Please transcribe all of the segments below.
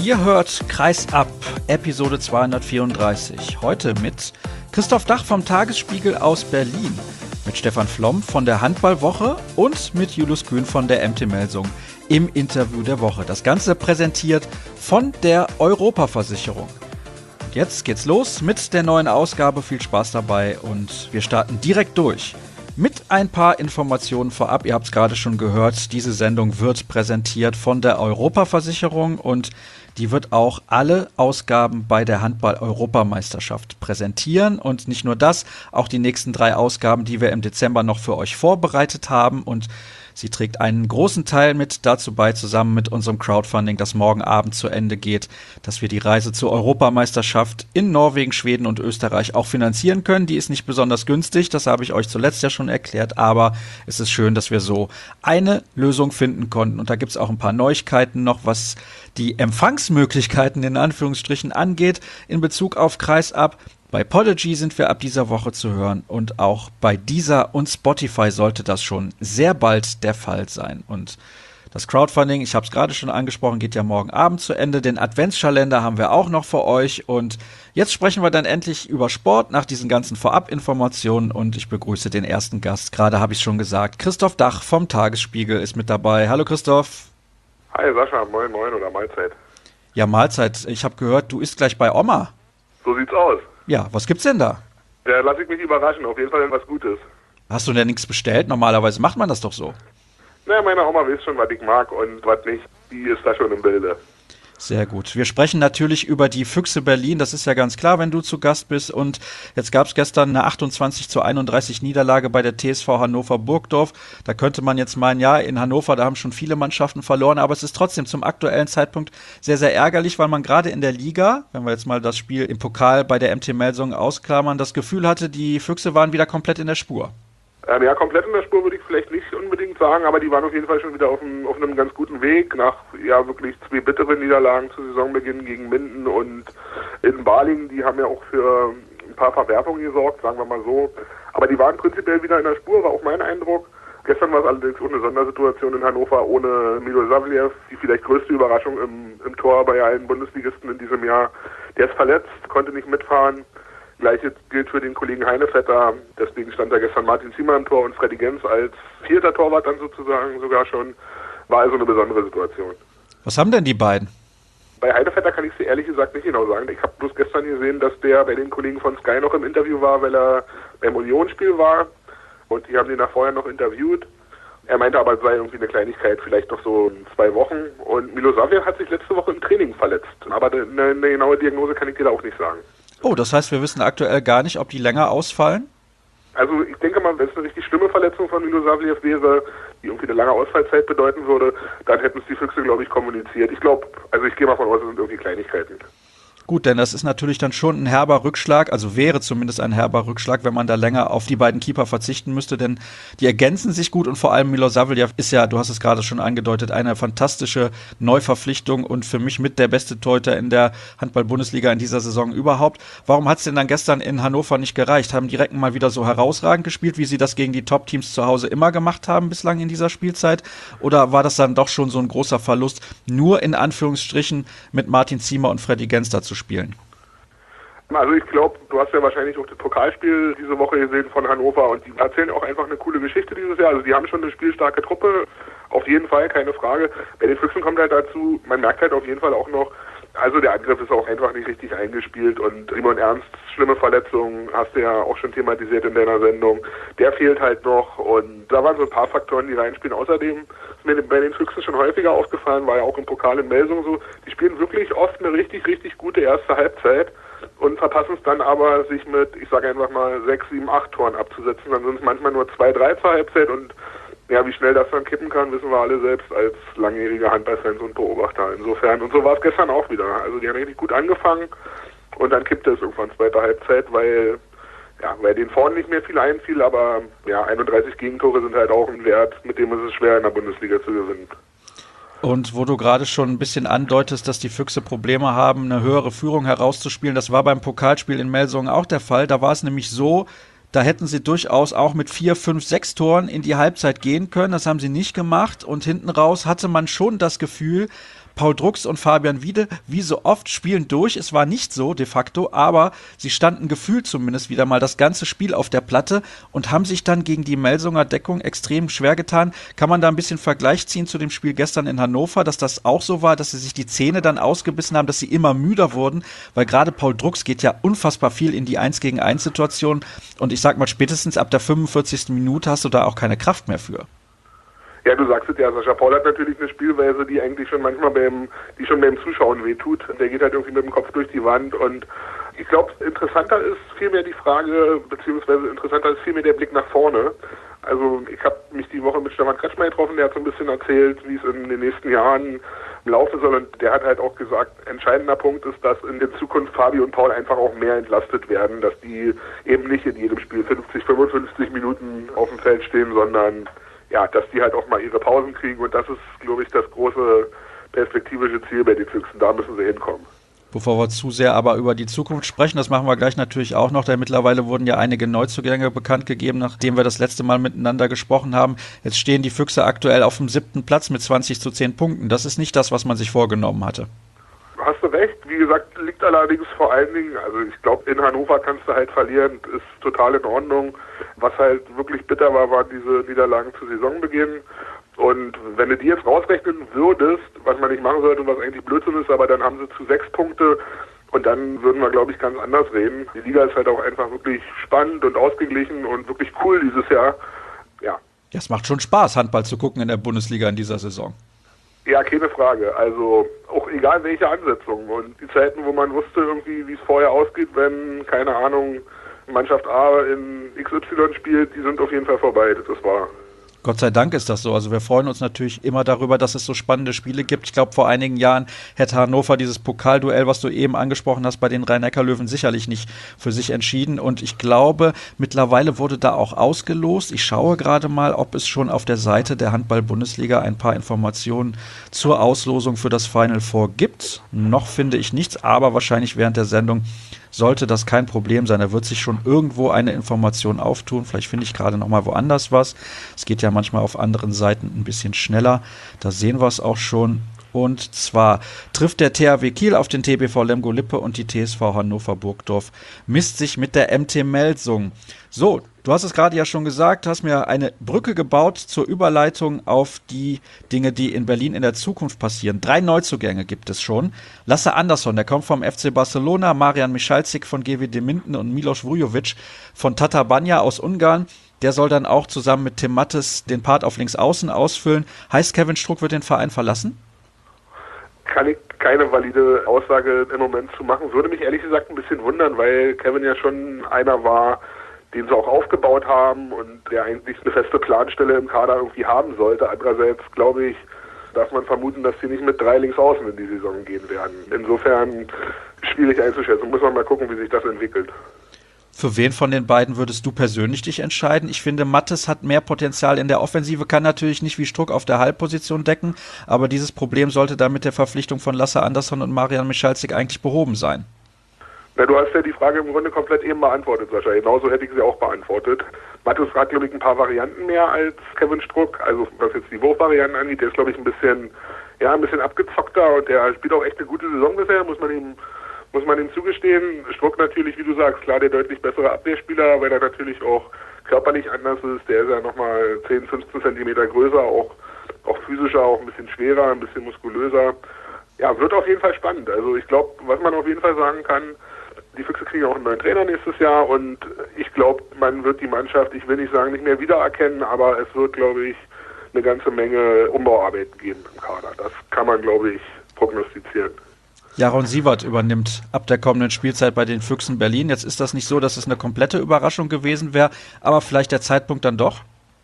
Ihr hört Kreis ab, Episode 234. Heute mit Christoph Dach vom Tagesspiegel aus Berlin, mit Stefan Flom von der Handballwoche und mit Julius Kühn von der MT Melsung im Interview der Woche. Das Ganze präsentiert von der Europa-Versicherung. Und jetzt geht's los mit der neuen Ausgabe. Viel Spaß dabei und wir starten direkt durch. Mit ein paar Informationen vorab, ihr habt es gerade schon gehört, diese Sendung wird präsentiert von der Europa-Versicherung und die wird auch alle Ausgaben bei der Handball-Europameisterschaft präsentieren. Und nicht nur das, auch die nächsten 3 Ausgaben, die wir im Dezember noch für euch vorbereitet haben. Und sie trägt einen großen Teil mit dazu bei, zusammen mit unserem Crowdfunding, das morgen Abend zu Ende geht, dass wir die Reise zur Europameisterschaft in Norwegen, Schweden und Österreich auch finanzieren können. Die ist nicht besonders günstig, das habe ich euch zuletzt ja schon erklärt, aber es ist schön, dass wir so eine Lösung finden konnten. Und da gibt es auch ein paar Neuigkeiten noch, was die Empfangsmöglichkeiten in Anführungsstrichen angeht in Bezug auf Kreis ab. Bei Podigy sind wir ab dieser Woche zu hören und auch bei Deezer und Spotify sollte das schon sehr bald der Fall sein. Und das Crowdfunding, ich habe es gerade schon angesprochen, geht ja morgen Abend zu Ende. Den Adventskalender haben wir auch noch für euch. Und jetzt sprechen wir dann endlich über Sport nach diesen ganzen Vorabinformationen. Und ich begrüße den ersten Gast. Gerade habe ich es schon gesagt, Christoph Dach vom Tagesspiegel ist mit dabei. Hallo Christoph. Hi Sascha, moin moin oder Mahlzeit. Ja, Mahlzeit. Ich habe gehört, du isst gleich bei Oma. So sieht's aus. Ja, was gibt's denn da? Ja, lass ich mich überraschen, auf jeden Fall was Gutes. Hast du denn nichts bestellt? Normalerweise macht man das doch so. Na, meine Oma weiß schon, was ich mag und was nicht. Die ist da schon im Bilde. Sehr gut. Wir sprechen natürlich über die Füchse Berlin. Das ist ja ganz klar, wenn du zu Gast bist. Und jetzt gab es gestern eine 28:31 Niederlage bei der TSV Hannover Burgdorf. Da könnte man jetzt meinen, ja, in Hannover, da haben schon viele Mannschaften verloren. Aber es ist trotzdem zum aktuellen Zeitpunkt sehr, sehr ärgerlich, weil man gerade in der Liga, wenn wir jetzt mal das Spiel im Pokal bei der MT Melsung ausklammern, das Gefühl hatte, die Füchse waren wieder komplett in der Spur. Ja, komplett in der Spur würde ich vielleicht nicht unbedingt sagen, aber die waren auf jeden Fall schon wieder auf einem ganz guten Weg nach ja wirklich 2 bitteren Niederlagen zu Saisonbeginn gegen Minden und in Balingen. Die haben ja auch für ein paar Verwerfungen gesorgt, sagen wir mal so. Aber die waren prinzipiell wieder in der Spur, war auch mein Eindruck. Gestern war es allerdings auch eine Sondersituation in Hannover ohne Milo Savliev, die vielleicht größte Überraschung im Tor bei allen Bundesligisten in diesem Jahr. Der ist verletzt, konnte nicht mitfahren. Gleiches gilt für den Kollegen Heinevetter, deswegen stand da gestern Martin Ziemer im Tor und Freddy Gens als 4. Torwart dann sozusagen sogar schon. War also eine besondere Situation. Was haben denn die beiden? Bei Heinevetter kann ich es ehrlich gesagt nicht genau sagen. Ich habe bloß gestern gesehen, dass der bei den Kollegen von Sky noch im Interview war, weil er beim Unionsspiel war und die haben ihn vorher noch interviewt. Er meinte aber, es sei irgendwie eine Kleinigkeit, vielleicht noch so in 2 Wochen. Und Milo Savliev hat sich letzte Woche im Training verletzt. Aber eine genaue Diagnose kann ich dir da auch nicht sagen. Oh, das heißt, wir wissen aktuell gar nicht, ob die länger ausfallen? Also ich denke mal, wenn es eine richtig schlimme Verletzung von Milo Savliev wäre, die irgendwie eine lange Ausfallzeit bedeuten würde, dann hätten es die Füchse, glaube ich, kommuniziert. Ich gehe mal von aus, es sind irgendwie Kleinigkeiten. Gut, denn das ist natürlich dann schon ein herber Rückschlag, also wäre zumindest ein herber Rückschlag, wenn man da länger auf die beiden Keeper verzichten müsste, denn die ergänzen sich gut und vor allem Milo Savliev ist ja, du hast es gerade schon angedeutet, eine fantastische Neuverpflichtung und für mich mit der beste Torhüter in der Handball-Bundesliga in dieser Saison überhaupt. Warum hat es denn dann gestern in Hannover nicht gereicht? Haben die Recken mal wieder so herausragend gespielt, wie sie das gegen die Top-Teams zu Hause immer gemacht haben bislang in dieser Spielzeit? Oder war das dann doch schon so ein großer Verlust, nur in Anführungsstrichen mit Martin Ziemer und Freddy Gens dazu spielen? Also ich glaube, du hast ja wahrscheinlich auch das Pokalspiel diese Woche gesehen von Hannover und die erzählen auch einfach eine coole Geschichte dieses Jahr. Also die haben schon eine spielstarke Truppe, auf jeden Fall, keine Frage. Bei den Füchsen kommt halt dazu, man merkt halt auf jeden Fall auch noch, also der Angriff ist auch einfach nicht richtig eingespielt und Simon Ernst, schlimme Verletzungen, hast du ja auch schon thematisiert in deiner Sendung, der fehlt halt noch und da waren so ein paar Faktoren, die reinspielen. Außerdem ist mir bei den Füchsen schon häufiger aufgefallen, war ja auch im Pokal in Melsung so, die spielen wirklich oft eine richtig, richtig gute erste Halbzeit und verpassen es dann aber, sich mit, ich sage einfach mal, 6, 7, 8 Toren abzusetzen. Dann sind es manchmal nur 2, 3 zur Halbzeit und ja, wie schnell das dann kippen kann, wissen wir alle selbst als langjährige Handballfans und Beobachter. Insofern, und so war es gestern auch wieder. Also die haben richtig gut angefangen und dann kippte es irgendwann 2. Halbzeit, weil den vorne nicht mehr viel einfiel, aber ja, 31 Gegentore sind halt auch ein Wert, mit dem ist es schwer in der Bundesliga zu gewinnen. Und wo du gerade schon ein bisschen andeutest, dass die Füchse Probleme haben, eine höhere Führung herauszuspielen, das war beim Pokalspiel in Melsungen auch der Fall. Da war es nämlich so, da hätten sie durchaus auch mit 4, 5, 6 Toren in die Halbzeit gehen können. Das haben sie nicht gemacht und hinten raus hatte man schon das Gefühl, Paul Drucks und Fabian Wiede, wie so oft, spielen durch. Es war nicht so de facto, aber sie standen gefühlt zumindest wieder mal das ganze Spiel auf der Platte und haben sich dann gegen die Melsunger Deckung extrem schwer getan. Kann man da ein bisschen Vergleich ziehen zu dem Spiel gestern in Hannover, dass das auch so war, dass sie sich die Zähne dann ausgebissen haben, dass sie immer müder wurden, weil gerade Paul Drucks geht ja unfassbar viel in die 1-gegen-1-Situation und ich sag mal, spätestens ab der 45. Minute hast du da auch keine Kraft mehr für. Ja, du sagst es ja, Sascha Paul hat natürlich eine Spielweise, die eigentlich schon manchmal beim Zuschauen wehtut. Der geht halt irgendwie mit dem Kopf durch die Wand und ich glaube, interessanter ist vielmehr die Frage, beziehungsweise interessanter ist vielmehr der Blick nach vorne. Also ich habe mich die Woche mit Stefan Kretschmer getroffen, der hat so ein bisschen erzählt, wie es in den nächsten Jahren laufen soll und der hat halt auch gesagt, entscheidender Punkt ist, dass in der Zukunft Fabi und Paul einfach auch mehr entlastet werden, dass die eben nicht in jedem Spiel 50, 55 Minuten auf dem Feld stehen, sondern ja, dass die halt auch mal ihre Pausen kriegen und das ist, glaube ich, das große perspektivische Ziel bei den Füchsen. Da müssen sie hinkommen. Bevor wir zu sehr aber über die Zukunft sprechen, das machen wir gleich natürlich auch noch, denn mittlerweile wurden ja einige Neuzugänge bekannt gegeben, nachdem wir das letzte Mal miteinander gesprochen haben. Jetzt stehen die Füchse aktuell auf dem 7. Platz mit 20:10 Punkten. Das ist nicht das, was man sich vorgenommen hatte. Hast du recht. Wie gesagt, liegt allerdings vor allen Dingen, also ich glaube, in Hannover kannst du halt verlieren, ist total in Ordnung. Was halt wirklich bitter war, waren diese Niederlagen zu Saisonbeginn. Und wenn du die jetzt rausrechnen würdest, was man nicht machen sollte und was eigentlich Blödsinn ist, aber dann haben sie zu 6 Punkte und dann würden wir, glaube ich, ganz anders reden. Die Liga ist halt auch einfach wirklich spannend und ausgeglichen und wirklich cool dieses Jahr. Ja. Ja, es macht schon Spaß, Handball zu gucken in der Bundesliga in dieser Saison. Ja, keine Frage. Also auch egal welche Ansetzung. Und die Zeiten, wo man wusste irgendwie, wie es vorher ausgeht, wenn, keine Ahnung, Mannschaft A in XY spielt, die sind auf jeden Fall vorbei. Das ist wahr. Gott sei Dank ist das so. Also wir freuen uns natürlich immer darüber, dass es so spannende Spiele gibt. Ich glaube, vor einigen Jahren hätte Hannover dieses Pokalduell, was du eben angesprochen hast, bei den Rhein-Neckar-Löwen sicherlich nicht für sich entschieden. Und ich glaube, mittlerweile wurde da auch ausgelost. Ich schaue gerade mal, ob es schon auf der Seite der Handball-Bundesliga ein paar Informationen zur Auslosung für das Final Four gibt. Noch finde ich nichts, aber wahrscheinlich während der Sendung sollte das kein Problem sein. Da wird sich schon irgendwo eine Information auftun. Vielleicht finde ich gerade noch mal woanders was. Es geht ja manchmal auf anderen Seiten ein bisschen schneller. Da sehen wir es auch schon. Und zwar trifft der THW Kiel auf den TBV Lemgo-Lippe und die TSV Hannover Burgdorf misst sich mit der MT Melsung. So, du hast es gerade ja schon gesagt, hast mir eine Brücke gebaut zur Überleitung auf die Dinge, die in Berlin in der Zukunft passieren. 3 Neuzugänge gibt es schon. Lasse Andersson, der kommt vom FC Barcelona, Marian Michalzik von GWD Minden und Milos Vujovic von Tata Banja aus Ungarn. Der soll dann auch zusammen mit Tim Mattes den Part auf Linksaußen ausfüllen. Heißt, Kevin Struck wird den Verein verlassen? Kann ich keine valide Aussage im Moment zu machen. Würde mich ehrlich gesagt ein bisschen wundern, weil Kevin ja schon einer war, den sie auch aufgebaut haben und der eigentlich eine feste Planstelle im Kader irgendwie haben sollte. Andererseits, glaube ich, darf man vermuten, dass sie nicht mit 3 Linksaußen in die Saison gehen werden. Insofern schwierig einzuschätzen. Muss man mal gucken, wie sich das entwickelt. Für wen von den beiden würdest du persönlich dich entscheiden? Ich finde, Mattes hat mehr Potenzial in der Offensive, kann natürlich nicht wie Struck auf der Halbposition decken, aber dieses Problem sollte dann mit der Verpflichtung von Lasse Andersson und Marian Michalzik eigentlich behoben sein. Na, du hast ja die Frage im Grunde komplett eben beantwortet, Sascha. Genauso hätte ich sie auch beantwortet. Mattes hat, glaube ich, ein paar Varianten mehr als Kevin Struck. Also was jetzt die Wurfvarianten angeht, der ist, glaube ich, ein bisschen abgezockter und der spielt auch echt eine gute Saison bisher, muss man ihm zugestehen. Struck natürlich, wie du sagst, klar der deutlich bessere Abwehrspieler, weil er natürlich auch körperlich anders ist. Der ist ja nochmal 10, 15 Zentimeter größer, auch physischer, auch ein bisschen schwerer, ein bisschen muskulöser. Ja, wird auf jeden Fall spannend. Also ich glaube, was man auf jeden Fall sagen kann, die Füchse kriegen auch einen neuen Trainer nächstes Jahr und ich glaube, man wird die Mannschaft, ich will nicht sagen, nicht mehr wiedererkennen, aber es wird, glaube ich, eine ganze Menge Umbauarbeiten geben im Kader. Das kann man, glaube ich, prognostizieren. Jaron Siewert übernimmt ab der kommenden Spielzeit bei den Füchsen Berlin. Jetzt ist das nicht so, dass es eine komplette Überraschung gewesen wäre, aber vielleicht der Zeitpunkt dann doch?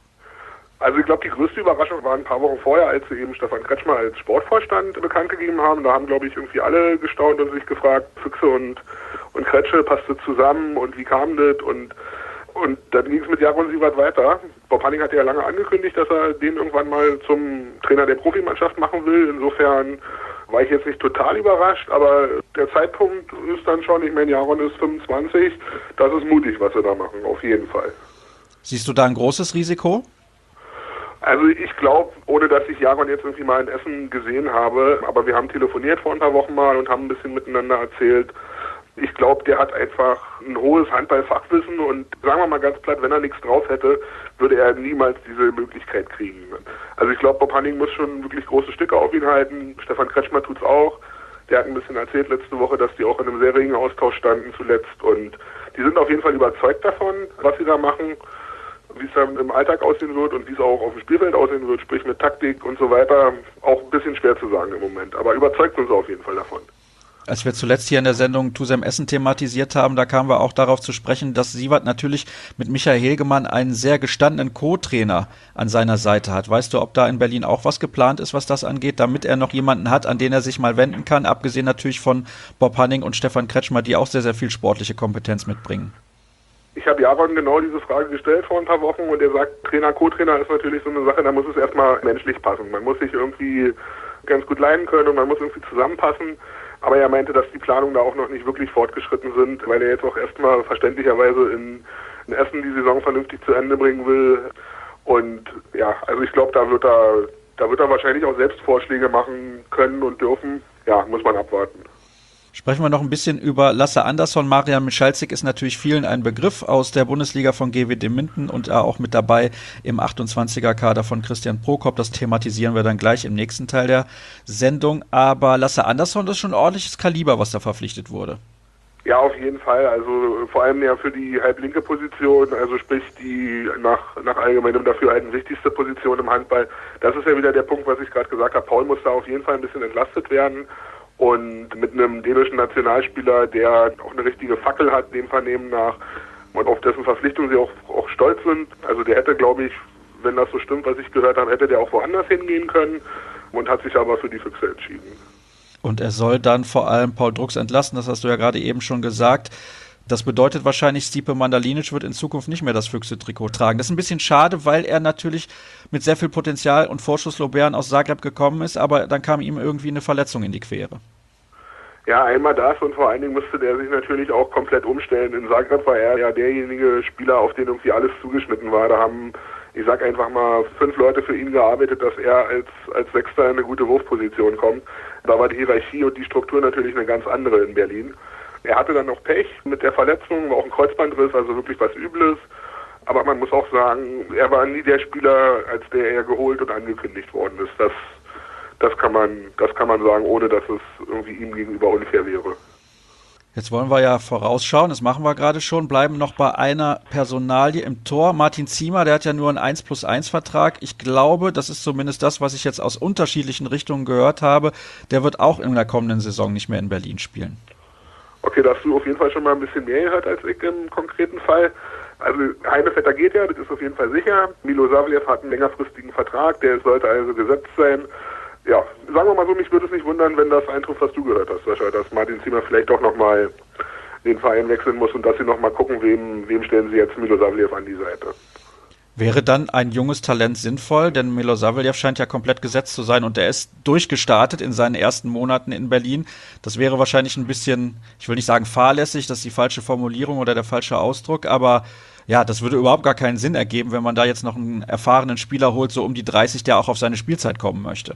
Also ich glaube, die größte Überraschung war ein paar Wochen vorher, als sie eben Stefan Kretschmer als Sportvorstand bekannt gegeben haben. Da haben, glaube ich, irgendwie alle gestaunt und sich gefragt, Füchse und Kretsche, passt das zusammen und wie kam das? Und dann ging es mit Jaron Siewert weiter. Bob Hanning hatte ja lange angekündigt, dass er den irgendwann mal zum Trainer der Profimannschaft machen will. Insofern war ich jetzt nicht total überrascht, aber der Zeitpunkt ist dann schon, ich meine, Jaron ist 25, das ist mutig, was sie da machen, auf jeden Fall. Siehst du da ein großes Risiko? Also ich glaube, ohne dass ich Jaron jetzt irgendwie mal in Essen gesehen habe, aber wir haben telefoniert vor ein paar Wochen mal und haben ein bisschen miteinander erzählt. Ich glaube, der hat einfach ein hohes Handballfachwissen und sagen wir mal ganz platt, wenn er nichts drauf hätte, würde er niemals diese Möglichkeit kriegen. Also ich glaube, Bob Hanning muss schon wirklich große Stücke auf ihn halten. Stefan Kretschmer tut's auch. Der hat ein bisschen erzählt letzte Woche, dass die auch in einem sehr regen Austausch standen zuletzt und die sind auf jeden Fall überzeugt davon, was sie da machen, wie es dann im Alltag aussehen wird und wie es auch auf dem Spielfeld aussehen wird, sprich mit Taktik und so weiter, auch ein bisschen schwer zu sagen im Moment. Aber überzeugt uns auf jeden Fall davon. Als wir zuletzt hier in der Sendung Tusem Essen thematisiert haben, da kamen wir auch darauf zu sprechen, dass Siewert natürlich mit Michael Hegemann einen sehr gestandenen Co-Trainer an seiner Seite hat. Weißt du, ob da in Berlin auch was geplant ist, was das angeht, damit er noch jemanden hat, an den er sich mal wenden kann, abgesehen natürlich von Bob Hanning und Stefan Kretschmer, die auch sehr, sehr viel sportliche Kompetenz mitbringen? Ich habe Jaron genau diese Frage gestellt vor ein paar Wochen und er sagt, Trainer, Co-Trainer ist natürlich so eine Sache, da muss es erstmal menschlich passen. Man muss sich irgendwie ganz gut leiden können und man muss irgendwie zusammenpassen. Aber er meinte, dass die Planungen da auch noch nicht wirklich fortgeschritten sind, weil er jetzt auch erstmal verständlicherweise in Essen die Saison vernünftig zu Ende bringen will. Und ja, also ich glaube, da wird er wahrscheinlich auch selbst Vorschläge machen können und dürfen. Ja, muss man abwarten. Sprechen wir noch ein bisschen über Lasse Andersson. Marian Michalzik ist natürlich vielen ein Begriff aus der Bundesliga von GWD Minden und auch mit dabei im 28er-Kader von Christian Prokop. Das thematisieren wir dann gleich im nächsten Teil der Sendung. Aber Lasse Andersson, das ist schon ein ordentliches Kaliber, was da verpflichtet wurde. Ja, auf jeden Fall. Also vor allem ja für die halblinke Position, also sprich die nach allgemeinem Dafürhalten wichtigste Position im Handball. Das ist ja wieder der Punkt, was ich gerade gesagt habe. Paul muss da auf jeden Fall ein bisschen entlastet werden. Und mit einem dänischen Nationalspieler, der auch eine richtige Fackel hat, dem Vernehmen nach, und auf dessen Verpflichtung sie auch stolz sind. Also der hätte, glaube ich, wenn das so stimmt, was ich gehört habe, hätte der auch woanders hingehen können und hat sich aber für die Füchse entschieden. Und er soll dann vor allem Paul Drucks entlasten, das hast du ja gerade eben schon gesagt. Das bedeutet wahrscheinlich, Stipe Mandalinic wird in Zukunft nicht mehr das Füchse-Trikot tragen. Das ist ein bisschen schade, weil er natürlich mit sehr viel Potenzial und Vorschusslorbeeren aus Zagreb gekommen ist, aber dann kam ihm irgendwie eine Verletzung in die Quere. Ja, einmal das und vor allen Dingen musste der sich natürlich auch komplett umstellen. In Zagreb war er ja derjenige Spieler, auf den irgendwie alles zugeschnitten war. Da haben, ich sag einfach mal, 5 Leute für ihn gearbeitet, dass er als Sechster in eine gute Wurfposition kommt. Da war die Hierarchie und die Struktur natürlich eine ganz andere in Berlin. Er hatte dann noch Pech mit der Verletzung, war auch ein Kreuzbandriss, also wirklich was Übles. Aber man muss auch sagen, er war nie der Spieler, als der er geholt und angekündigt worden ist. Das kann man sagen, ohne dass es irgendwie ihm gegenüber unfair wäre. Jetzt wollen wir ja vorausschauen, das machen wir gerade schon, bleiben noch bei einer Personalie im Tor. Martin Ziemer, der hat ja nur einen 1+1 Vertrag. Ich glaube, das ist zumindest das, was ich jetzt aus unterschiedlichen Richtungen gehört habe, der wird auch in der kommenden Saison nicht mehr in Berlin spielen. Okay, da hast du auf jeden Fall schon mal ein bisschen mehr gehört als ich im konkreten Fall. Also Heinevetter geht ja, das ist auf jeden Fall sicher. Milo Savljev hat einen längerfristigen Vertrag, der sollte also gesetzt sein. Ja, sagen wir mal so, mich würde es nicht wundern, wenn das eintrifft, was du gehört hast, Sascha, dass Martin Ziemer vielleicht doch nochmal den Verein wechseln muss und dass sie nochmal gucken, wem stellen sie jetzt Milo Savljev an die Seite. Wäre dann ein junges Talent sinnvoll, denn Milo Savljev scheint ja komplett gesetzt zu sein und er ist durchgestartet in seinen ersten Monaten in Berlin. Das wäre wahrscheinlich ein bisschen, ich will nicht sagen fahrlässig, das ist die falsche Formulierung oder der falsche Ausdruck, aber ja, das würde überhaupt gar keinen Sinn ergeben, wenn man da jetzt noch einen erfahrenen Spieler holt, so um die 30, der auch auf seine Spielzeit kommen möchte.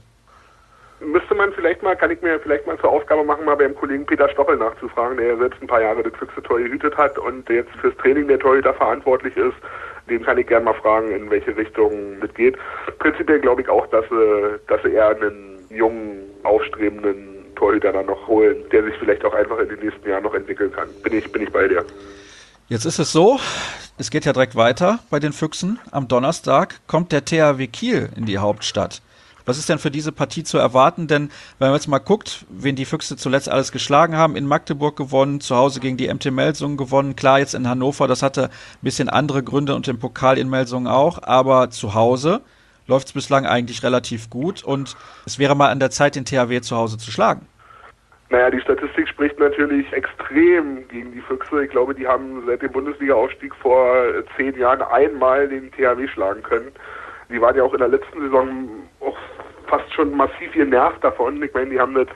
Kann ich mir vielleicht mal zur Aufgabe machen, mal beim Kollegen Peter Stoppel nachzufragen, der ja selbst ein paar Jahre das Füchse-Tor gehütet hat und der jetzt fürs Training der Torhüter verantwortlich ist. Den kann ich gerne mal fragen, in welche Richtung das geht. Prinzipiell glaube ich auch, dass sie eher einen jungen, aufstrebenden Torhüter dann noch holen, der sich vielleicht auch einfach in den nächsten Jahren noch entwickeln kann. Bin ich bei dir. Jetzt ist es so, es geht ja direkt weiter bei den Füchsen. Am Donnerstag kommt der THW Kiel in die Hauptstadt. Was ist denn für diese Partie zu erwarten? Denn wenn man jetzt mal guckt, wen die Füchse zuletzt alles geschlagen haben, in Magdeburg gewonnen, zu Hause gegen die MT Melsungen gewonnen, klar jetzt in Hannover, das hatte ein bisschen andere Gründe und im Pokal in Melsungen auch, aber zu Hause läuft es bislang eigentlich relativ gut und es wäre mal an der Zeit, den THW zu Hause zu schlagen. Naja, die Statistik spricht natürlich extrem gegen die Füchse. Ich glaube, die haben seit dem Bundesliga-Aufstieg vor 10 Jahren einmal den THW schlagen können. Die waren ja auch in der letzten Saison auch fast schon massiv genervt davon. Ich meine, die haben das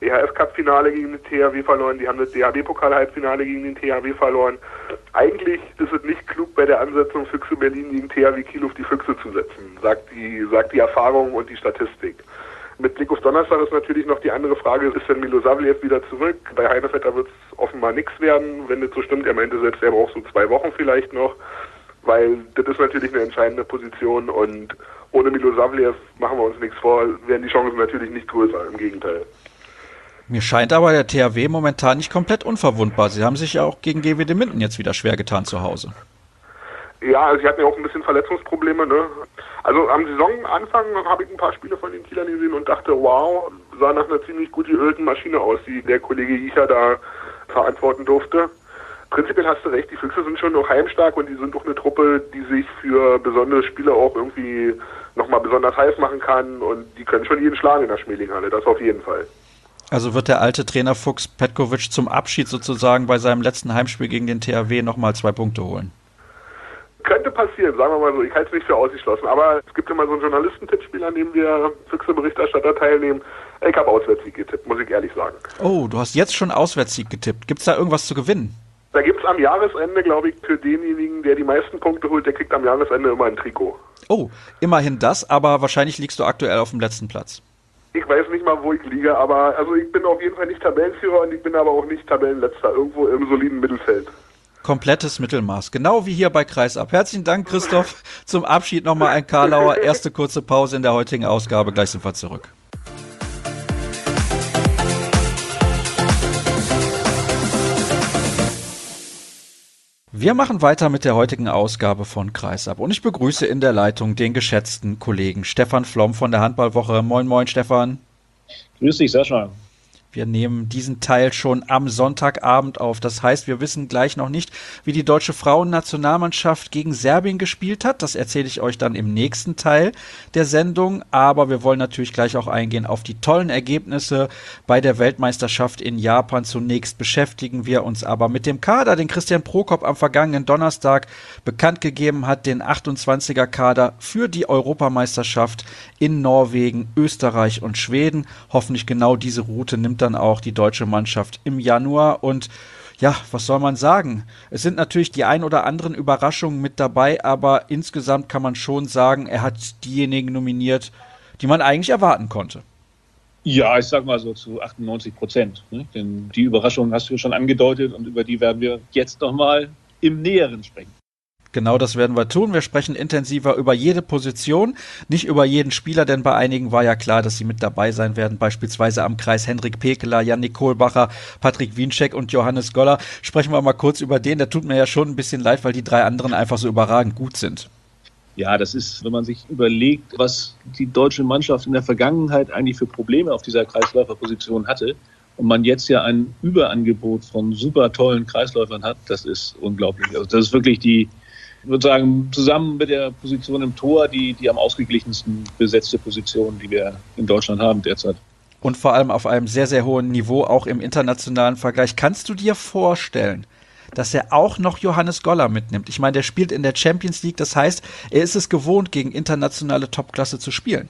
EHF-Cup-Finale gegen den THW verloren, die haben das DHB-Pokal-Halbfinale gegen den THW verloren. Eigentlich ist es nicht klug, bei der Ansetzung Füchse Berlin gegen THW Kiel auf die Füchse zu setzen, sagt die Erfahrung und die Statistik. Mit Blick auf Donnerstag ist natürlich noch die andere Frage, ist denn Milosavljev wieder zurück? Bei Heinevetter wird es offenbar nichts werden, wenn das so stimmt. Er meinte selbst, er braucht so 2 Wochen vielleicht noch, weil das ist natürlich eine entscheidende Position und ohne Milosavljev, machen wir uns nichts vor, werden die Chancen natürlich nicht größer, im Gegenteil. Mir scheint aber der THW momentan nicht komplett unverwundbar. Sie haben sich ja auch gegen GWD Minden jetzt wieder schwer getan zu Hause. Ja, also sie hatten ja auch ein bisschen Verletzungsprobleme, ne? Also am Saisonanfang habe ich ein paar Spiele von den Kielern gesehen und dachte, wow, sah nach einer ziemlich gut geölten Maschine aus, die der Kollege Icher da verantworten durfte. Prinzipiell hast du recht, die Füchse sind schon noch heimstark und die sind doch eine Truppe, die sich für besondere Spiele auch irgendwie nochmal besonders heiß machen kann und die können schon jeden schlagen in der Schmelinghalle, das auf jeden Fall. Also wird der alte Trainer Fuchs Petkovic zum Abschied sozusagen bei seinem letzten Heimspiel gegen den THW nochmal 2 Punkte holen? Könnte passieren, sagen wir mal so. Ich halte es nicht für ausgeschlossen. Aber es gibt immer so ein Journalistentippspiel, an dem wir Füchse-Berichterstatter teilnehmen. Ich habe Auswärtssieg getippt, muss ich ehrlich sagen. Oh, du hast jetzt schon Auswärtssieg getippt. Gibt es da irgendwas zu gewinnen? Da gibt es am Jahresende, glaube ich, für denjenigen, der die meisten Punkte holt, der kriegt am Jahresende immer ein Trikot. Oh, immerhin das, aber wahrscheinlich liegst du aktuell auf dem letzten Platz. Ich weiß nicht mal, wo ich liege, aber also ich bin auf jeden Fall nicht Tabellenführer und ich bin aber auch nicht Tabellenletzter, irgendwo im soliden Mittelfeld. Komplettes Mittelmaß, genau wie hier bei Kreisab. Herzlichen Dank, Christoph. Zum Abschied nochmal ein Karlauer. Erste kurze Pause in der heutigen Ausgabe. Gleich sind wir zurück. Wir machen weiter mit der heutigen Ausgabe von Kreisab und ich begrüße in der Leitung den geschätzten Kollegen Stefan Flom von der Handballwoche. Moin, moin, Stefan. Grüß dich, Sascha. Wir nehmen diesen Teil schon am Sonntagabend auf. Das heißt, wir wissen gleich noch nicht, wie die deutsche Frauennationalmannschaft gegen Serbien gespielt hat. Das erzähle ich euch dann im nächsten Teil der Sendung. Aber wir wollen natürlich gleich auch eingehen auf die tollen Ergebnisse bei der Weltmeisterschaft in Japan. Zunächst beschäftigen wir uns aber mit dem Kader, den Christian Prokop am vergangenen Donnerstag bekannt gegeben hat. Den 28er-Kader für die Europameisterschaft in Norwegen, Österreich und Schweden. Hoffentlich genau diese Route nimmt dann auch die deutsche Mannschaft im Januar und ja, was soll man sagen? Es sind natürlich die ein oder anderen Überraschungen mit dabei, aber insgesamt kann man schon sagen, er hat diejenigen nominiert, die man eigentlich erwarten konnte. Ja, ich sag mal so zu 98%. Ne? Denn die Überraschungen hast du schon angedeutet und über die werden wir jetzt nochmal im Näheren sprechen. Genau das werden wir tun. Wir sprechen intensiver über jede Position, nicht über jeden Spieler, denn bei einigen war ja klar, dass sie mit dabei sein werden. Beispielsweise am Kreis Henrik Pekeler, Jannik Kohlbacher, Patrick Wiencheck und Johannes Goller. Sprechen wir mal kurz über den. Der tut mir ja schon ein bisschen leid, weil die 3 anderen einfach so überragend gut sind. Ja, das ist, wenn man sich überlegt, was die deutsche Mannschaft in der Vergangenheit eigentlich für Probleme auf dieser Kreisläuferposition hatte und man jetzt ja ein Überangebot von super tollen Kreisläufern hat, das ist unglaublich. Also das ist wirklich ich würde sagen, zusammen mit der Position im Tor, die am ausgeglichensten besetzte Position, die wir in Deutschland haben derzeit. Und vor allem auf einem sehr, sehr hohen Niveau, auch im internationalen Vergleich. Kannst du dir vorstellen, dass er auch noch Johannes Goller mitnimmt? Ich meine, der spielt in der Champions League, das heißt, er ist es gewohnt, gegen internationale Topklasse zu spielen.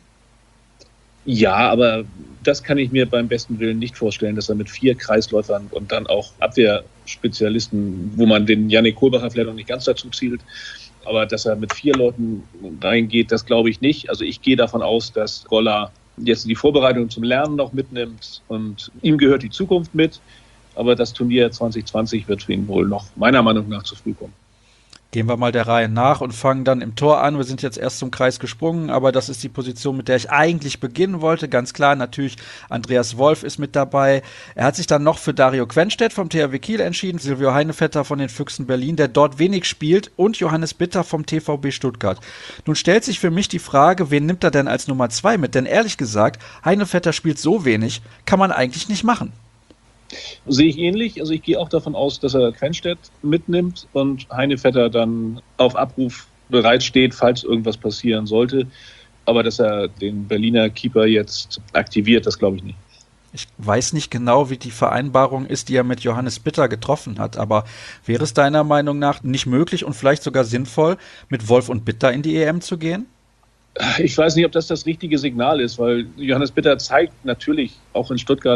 Ja, aber das kann ich mir beim besten Willen nicht vorstellen, dass er mit 4 Kreisläufern und dann auch Abwehrspezialisten, wo man den Jannik Kohlbacher vielleicht noch nicht ganz dazu zielt, aber dass er mit 4 Leuten reingeht, das glaube ich nicht. Also ich gehe davon aus, dass Goller jetzt die Vorbereitung zum Lernen noch mitnimmt und ihm gehört die Zukunft mit, aber das Turnier 2020 wird für ihn wohl noch meiner Meinung nach zu früh kommen. Gehen wir mal der Reihe nach und fangen dann im Tor an. Wir sind jetzt erst zum Kreis gesprungen, aber das ist die Position, mit der ich eigentlich beginnen wollte. Ganz klar, natürlich, Andreas Wolf ist mit dabei. Er hat sich dann noch für Dario Quenstedt vom THW Kiel entschieden, Silvio Heinevetter von den Füchsen Berlin, der dort wenig spielt, und Johannes Bitter vom TVB Stuttgart. Nun stellt sich für mich die Frage, wen nimmt er denn als Nummer 2 mit? Denn ehrlich gesagt, Heinevetter spielt so wenig, kann man eigentlich nicht machen. Sehe ich ähnlich. Also ich gehe auch davon aus, dass er Quenstedt mitnimmt und Heinevetter dann auf Abruf bereit steht, falls irgendwas passieren sollte. Aber dass er den Berliner Keeper jetzt aktiviert, das glaube ich nicht. Ich weiß nicht genau, wie die Vereinbarung ist, die er mit Johannes Bitter getroffen hat, aber wäre es deiner Meinung nach nicht möglich und vielleicht sogar sinnvoll, mit Wolf und Bitter in die EM zu gehen? Ich weiß nicht, ob das richtige Signal ist, weil Johannes Bitter zeigt natürlich auch in Stuttgart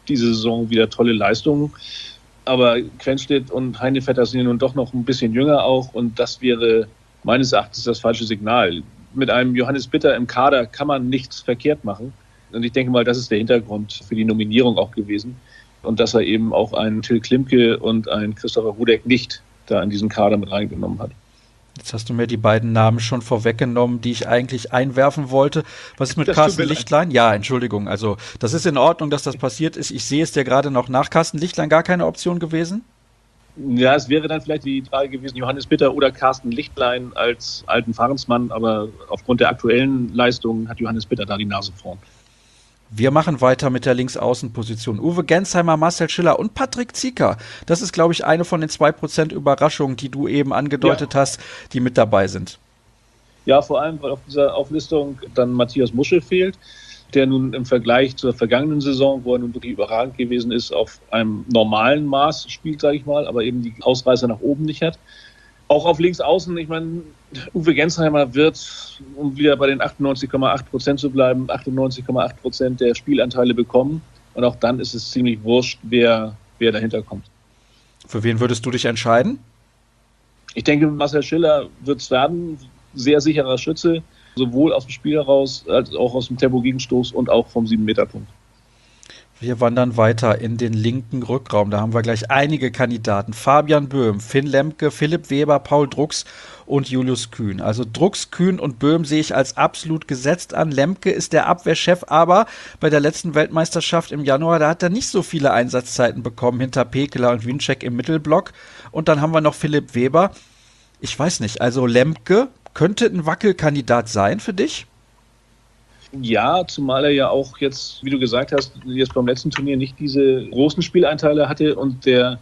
diese Saison wieder tolle Leistungen. Aber Quenstedt und Heinevetter sind ja nun doch noch ein bisschen jünger auch und das wäre meines Erachtens das falsche Signal. Mit einem Johannes Bitter im Kader kann man nichts verkehrt machen. Und ich denke mal, das ist der Hintergrund für die Nominierung auch gewesen. Und dass er eben auch einen Till Klimke und einen Christopher Rudek nicht da in diesen Kader mit reingenommen hat. Jetzt hast du mir die beiden Namen schon vorweggenommen, die ich eigentlich einwerfen wollte. Was ist mit Carsten Lichtlein? Ja, Entschuldigung. Also das ist in Ordnung, dass das passiert ist. Ich sehe es dir gerade noch nach. Carsten Lichtlein gar keine Option gewesen? Ja, es wäre dann vielleicht die Frage gewesen, Johannes Bitter oder Carsten Lichtlein als alten Fahrensmann. Aber aufgrund der aktuellen Leistungen hat Johannes Bitter da die Nase vorn. Wir machen weiter mit der Linksaußenposition. Uwe Gensheimer, Marcel Schiller und Patrick Zieker. Das ist, glaube ich, eine von den 2% Überraschungen, die du eben angedeutet hast, die mit dabei sind. Ja, vor allem, weil auf dieser Auflistung dann Matthias Muschel fehlt, der nun im Vergleich zur vergangenen Saison, wo er nun wirklich überragend gewesen ist, auf einem normalen Maß spielt, sage ich mal, aber eben die Ausreißer nach oben nicht hat. Auch auf Linksaußen, ich meine, Uwe Gensheimer wird, um wieder bei den 98,8% zu bleiben, 98,8% der Spielanteile bekommen. Und auch dann ist es ziemlich wurscht, wer dahinter kommt. Für wen würdest du dich entscheiden? Ich denke, Marcel Schiller wird es werden. Sehr sicherer Schütze, sowohl aus dem Spiel heraus, als auch aus dem Tempo-Gegenstoß und auch vom 7-Meter-Punkt. Wir wandern weiter in den linken Rückraum. Da haben wir gleich einige Kandidaten. Fabian Böhm, Finn Lemke, Philipp Weber, Paul Drucks und Julius Kühn. Also Drucks, Kühn und Böhm sehe ich als absolut gesetzt an. Lemke ist der Abwehrchef, aber bei der letzten Weltmeisterschaft im Januar, da hat er nicht so viele Einsatzzeiten bekommen hinter Pekeler und Winczek im Mittelblock. Und dann haben wir noch Philipp Weber. Ich weiß nicht, also Lemke könnte ein Wackelkandidat sein für dich? Ja, zumal er ja auch jetzt, wie du gesagt hast, jetzt beim letzten Turnier nicht diese großen Spielanteile hatte und der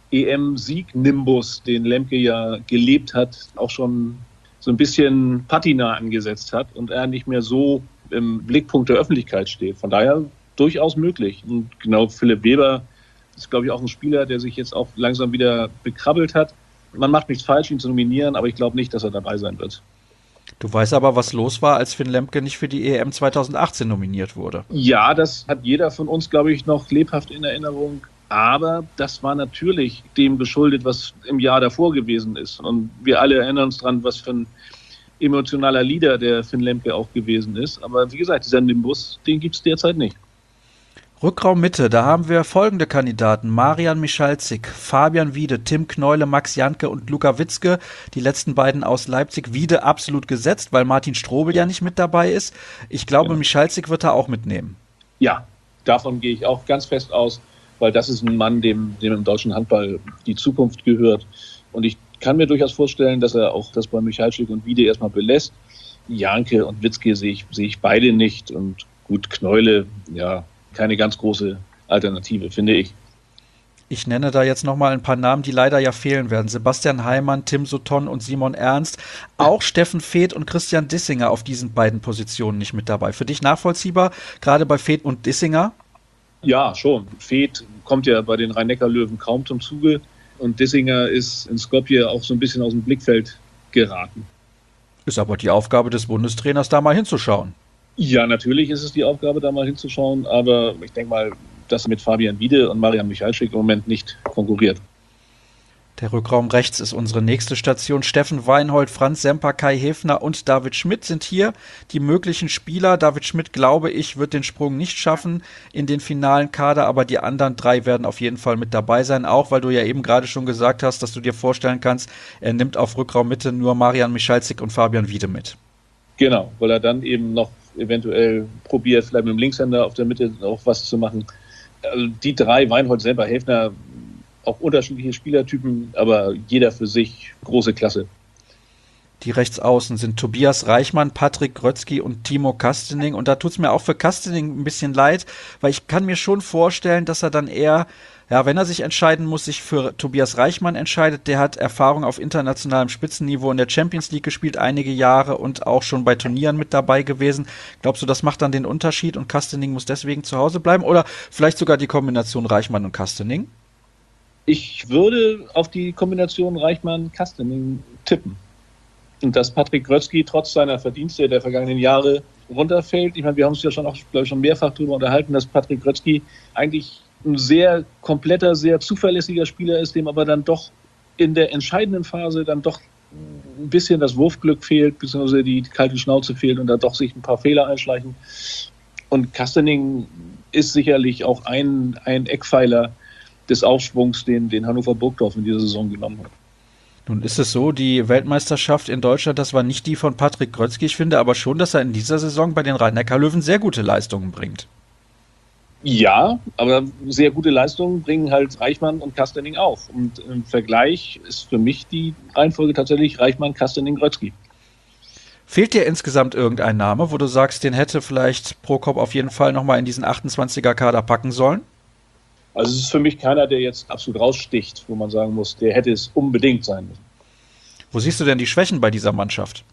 EM-Sieg-Nimbus, den Lemke ja gelebt hat, auch schon so ein bisschen Patina angesetzt hat und er nicht mehr so im Blickpunkt der Öffentlichkeit steht. Von daher durchaus möglich. Und genau, Philipp Weber ist, glaube ich, auch ein Spieler, der sich jetzt auch langsam wieder bekrabbelt hat. Man macht nichts falsch, ihn zu nominieren, aber ich glaube nicht, dass er dabei sein wird. Du weißt aber, was los war, als Finn Lemke nicht für die EM 2018 nominiert wurde. Ja, das hat jeder von uns, glaube ich, noch lebhaft in Erinnerung. Aber das war natürlich dem geschuldet, was im Jahr davor gewesen ist. Und wir alle erinnern uns dran, was für ein emotionaler Leader der Finn Lemke auch gewesen ist. Aber wie gesagt, dieser Nimbus, den gibt es derzeit nicht. Rückraum Mitte, da haben wir folgende Kandidaten. Marian Michalzik, Fabian Wiede, Tim Kneule, Max Janke und Luka Witzke. Die letzten beiden aus Leipzig. Wiede absolut gesetzt, weil Martin Strobel ja nicht mit dabei ist. Ich glaube, genau. Michalzik wird er auch mitnehmen. Ja, davon gehe ich auch ganz fest aus, weil das ist ein Mann, dem im deutschen Handball die Zukunft gehört. Und ich kann mir durchaus vorstellen, dass er auch das bei Michalzik und Wiede erstmal belässt. Janke und Witzke sehe ich beide nicht. Und gut, Kneule, ja, keine ganz große Alternative, finde ich. Ich nenne da jetzt nochmal ein paar Namen, die leider ja fehlen werden. Sebastian Heimann, Tim Sutton und Simon Ernst. Auch Steffen Feeth und Christian Dissinger auf diesen beiden Positionen nicht mit dabei. Für dich nachvollziehbar, gerade bei Feeth und Dissinger? Ja, schon. Feeth kommt ja bei den Rhein-Neckar-Löwen kaum zum Zuge. Und Dissinger ist in Skopje auch so ein bisschen aus dem Blickfeld geraten. Ist aber die Aufgabe des Bundestrainers, da mal hinzuschauen. Ja, natürlich ist es die Aufgabe, da mal hinzuschauen, aber ich denke mal, dass mit Fabian Wiede und Marian Michalzik im Moment nicht konkurriert. Der Rückraum rechts ist unsere nächste Station. Steffen Weinhold, Franz Semper, Kai Häfner und David Schmidt sind hier die möglichen Spieler. David Schmidt, glaube ich, wird den Sprung nicht schaffen in den finalen Kader, aber die anderen drei werden auf jeden Fall mit dabei sein, auch weil du ja eben gerade schon gesagt hast, dass du dir vorstellen kannst, er nimmt auf Rückraum Mitte nur Marian Michalzik und Fabian Wiede mit. Genau, weil er dann eben noch eventuell probiert, vielleicht mit dem Linkshänder auf der Mitte auch was zu machen. Also die drei, Weinhold, Semper, Häfner, auch unterschiedliche Spielertypen, aber jeder für sich große Klasse. Die Rechtsaußen sind Tobias Reichmann, Patrick Grötzky und Timo Kastening. Und da tut es mir auch für Kastening ein bisschen leid, weil ich kann mir schon vorstellen, dass er dann eher, ja, wenn er sich entscheiden muss, sich für Tobias Reichmann entscheidet. Der hat Erfahrung auf internationalem Spitzenniveau in der Champions League gespielt, einige Jahre und auch schon bei Turnieren mit dabei gewesen. Glaubst du, das macht dann den Unterschied und Kastening muss deswegen zu Hause bleiben? Oder vielleicht sogar die Kombination Reichmann und Kastening? Ich würde auf die Kombination Reichmann-Kastening tippen. Und dass Patrick Grötzky trotz seiner Verdienste der vergangenen Jahre runterfällt. Ich meine, wir haben uns ja schon auch, glaube ich, schon mehrfach darüber unterhalten, dass Patrick Grötzky eigentlich ein sehr kompletter, sehr zuverlässiger Spieler ist, dem aber dann doch in der entscheidenden Phase dann doch ein bisschen das Wurfglück fehlt, beziehungsweise die kalte Schnauze fehlt und da doch sich ein paar Fehler einschleichen. Und Kastening ist sicherlich auch ein Eckpfeiler des Aufschwungs, den Hannover Burgdorf in dieser Saison genommen hat. Nun ist es so, die Weltmeisterschaft in Deutschland, das war nicht die von Patrick Grötzky. Ich finde aber schon, dass er in dieser Saison bei den Rhein-Neckar-Löwen sehr gute Leistungen bringt. Ja, aber sehr gute Leistungen bringen halt Reichmann und Kastening auch. Und im Vergleich ist für mich die Reihenfolge tatsächlich Reichmann, Kastening, Grötzky. Fehlt dir insgesamt irgendein Name, wo du sagst, den hätte vielleicht Prokop auf jeden Fall nochmal in diesen 28er-Kader packen sollen? Also es ist für mich keiner, der jetzt absolut raussticht, wo man sagen muss, der hätte es unbedingt sein müssen. Wo siehst du denn die Schwächen bei dieser Mannschaft?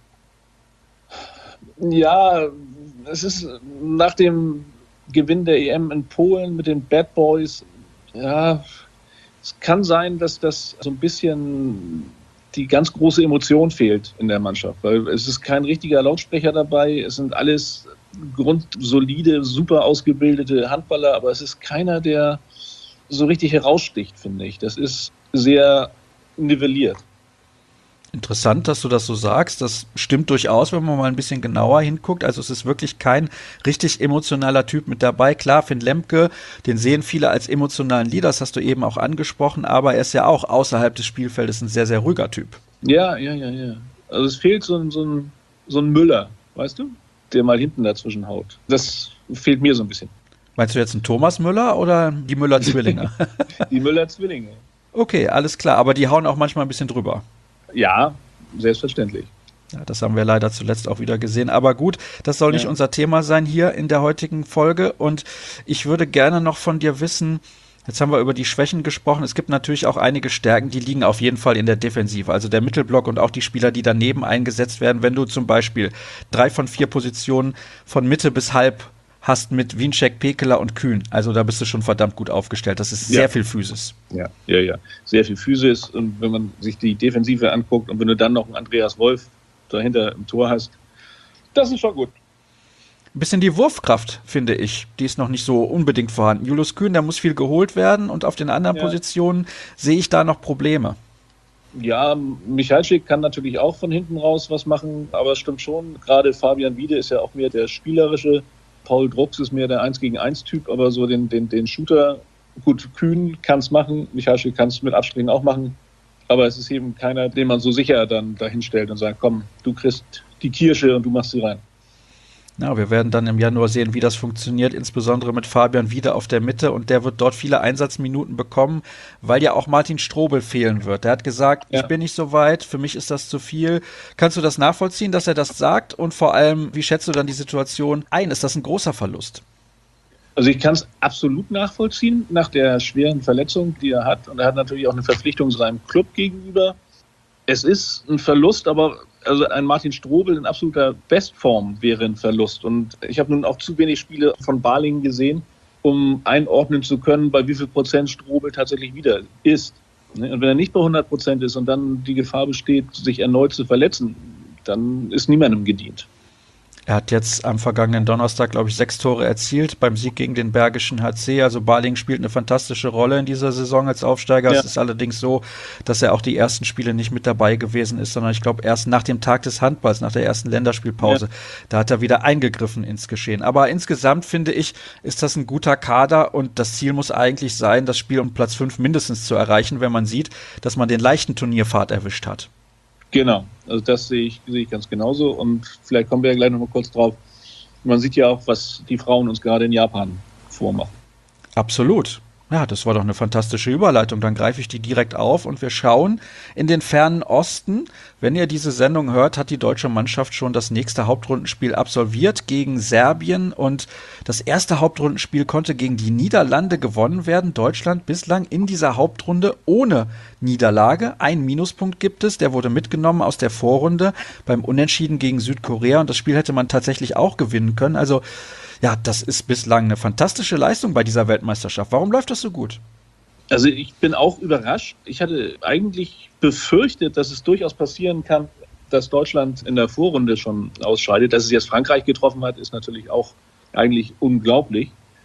Ja, es ist nach dem Gewinn der EM in Polen mit den Bad Boys, ja, es kann sein, dass das so ein bisschen die ganz große Emotion fehlt in der Mannschaft, weil es ist kein richtiger Lautsprecher dabei, es sind alles grundsolide, super ausgebildete Handballer, aber es ist keiner, der so richtig heraussticht, finde ich. Das ist sehr nivelliert. Interessant, dass du das so sagst. Das stimmt durchaus, wenn man mal ein bisschen genauer hinguckt. Also es ist wirklich kein richtig emotionaler Typ mit dabei. Klar, Finn Lemke, den sehen viele als emotionalen Leader, das hast du eben auch angesprochen, aber er ist ja auch außerhalb des Spielfeldes ein sehr, sehr ruhiger Typ. Ja. Also es fehlt so ein Müller, weißt du, der mal hinten dazwischen haut. Das fehlt mir so ein bisschen. Meinst du jetzt einen Thomas Müller oder die Müller-Zwillinge? Die Müller-Zwillinge. Okay, alles klar, aber die hauen auch manchmal ein bisschen drüber. Ja, selbstverständlich. Ja, das haben wir leider zuletzt auch wieder gesehen. Aber gut, das soll nicht unser Thema sein hier in der heutigen Folge. Und ich würde gerne noch von dir wissen, jetzt haben wir über die Schwächen gesprochen. Es gibt natürlich auch einige Stärken, die liegen auf jeden Fall in der Defensive. Also der Mittelblock und auch die Spieler, die daneben eingesetzt werden. Wenn du zum Beispiel 3 von 4 Positionen von Mitte bis halb hast mit Wiencheck, Pekeler und Kühn. Also da bist du schon verdammt gut aufgestellt. Das ist sehr viel Physis. Ja. Sehr viel Physis. Und wenn man sich die Defensive anguckt und wenn du dann noch einen Andreas Wolf dahinter im Tor hast, das ist schon gut. Ein bisschen die Wurfkraft, finde ich. Die ist noch nicht so unbedingt vorhanden. Julius Kühn, da muss viel geholt werden und auf den anderen Positionen sehe ich da noch Probleme. Ja, Michalczyk kann natürlich auch von hinten raus was machen, aber es stimmt schon, gerade Fabian Wiede ist ja auch mehr der spielerische. Paul Drucks ist mehr der 1-gegen-1-Typ, aber so den Shooter, gut, Kühn kann es machen, Michalczyk kann es mit Abstrichen auch machen, aber es ist eben keiner, den man so sicher dann dahin stellt und sagt, komm, du kriegst die Kirsche und du machst sie rein. Ja, wir werden dann im Januar sehen, wie das funktioniert, insbesondere mit Fabian Wiede auf der Mitte und der wird dort viele Einsatzminuten bekommen, weil ja auch Martin Strobel fehlen wird. Der hat gesagt, ich bin nicht so weit, für mich ist das zu viel. Kannst du das nachvollziehen, dass er das sagt und vor allem, wie schätzt du dann die Situation ein? Ist das ein großer Verlust? Also ich kann es absolut nachvollziehen, nach der schweren Verletzung, die er hat und er hat natürlich auch eine Verpflichtung seinem Club gegenüber. Es ist ein Verlust, aber also ein Martin Strobel in absoluter Bestform wäre ein Verlust. Und ich habe nun auch zu wenig Spiele von Balingen gesehen, um einordnen zu können, bei wie viel Prozent Strobel tatsächlich wieder ist. Und wenn er nicht bei 100% ist und dann die Gefahr besteht, sich erneut zu verletzen, dann ist niemandem gedient. Er hat jetzt am vergangenen Donnerstag, glaube ich, 6 Tore erzielt beim Sieg gegen den Bergischen HC. Also Balingen spielt eine fantastische Rolle in dieser Saison als Aufsteiger. Es ist allerdings so, dass er auch die ersten Spiele nicht mit dabei gewesen ist, sondern ich glaube erst nach dem Tag des Handballs, nach der ersten Länderspielpause, da hat er wieder eingegriffen ins Geschehen. Aber insgesamt finde ich, ist das ein guter Kader und das Ziel muss eigentlich sein, das Spiel um Platz 5 mindestens zu erreichen, wenn man sieht, dass man den leichten Turnierpfad erwischt hat. Genau, also das sehe ich ganz genauso und vielleicht kommen wir ja gleich noch mal kurz drauf. Man sieht ja auch, was die Frauen uns gerade in Japan vormachen. Absolut. Ja, das war doch eine fantastische Überleitung. Dann greife ich die direkt auf und wir schauen in den fernen Osten. Wenn ihr diese Sendung hört, hat die deutsche Mannschaft schon das nächste Hauptrundenspiel absolviert gegen Serbien und das erste Hauptrundenspiel konnte gegen die Niederlande gewonnen werden. Deutschland bislang in dieser Hauptrunde ohne Niederlage. Ein Minuspunkt gibt es, der wurde mitgenommen aus der Vorrunde beim Unentschieden gegen Südkorea und das Spiel hätte man tatsächlich auch gewinnen können. Also ja, das ist bislang eine fantastische Leistung bei dieser Weltmeisterschaft. Warum läuft das so gut? Also ich bin auch überrascht. Ich hatte eigentlich befürchtet, dass es durchaus passieren kann, dass Deutschland in der Vorrunde schon ausscheidet. Dass es jetzt Frankreich getroffen hat, ist natürlich auch eigentlich unglaublich.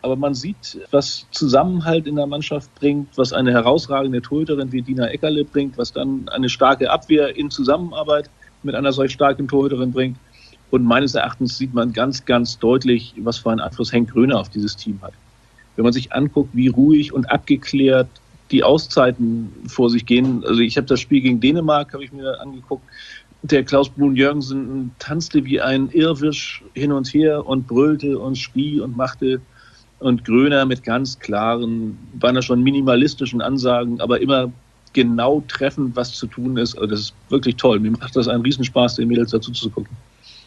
aber man sieht, was Zusammenhalt in der Mannschaft bringt, was eine herausragende Torhüterin wie Dina Eckerle bringt, was dann eine starke Abwehr in Zusammenarbeit mit einer solch starken Torhüterin bringt. Und meines Erachtens sieht man ganz, ganz deutlich, was für einen Einfluss Henk Gröner auf dieses Team hat. Wenn man sich anguckt, wie ruhig und abgeklärt die Auszeiten vor sich gehen. Also ich habe das Spiel gegen Dänemark, habe ich mir angeguckt. Der Klaus Brun-Jørgensen tanzte wie ein Irrwisch hin und her und brüllte und schrie und machte. Und Gröner mit ganz klaren, beinahe schon minimalistischen Ansagen, aber immer genau treffend, was zu tun ist. Also das ist wirklich toll. Mir macht das einen Riesenspaß, den Mädels dazu zu gucken.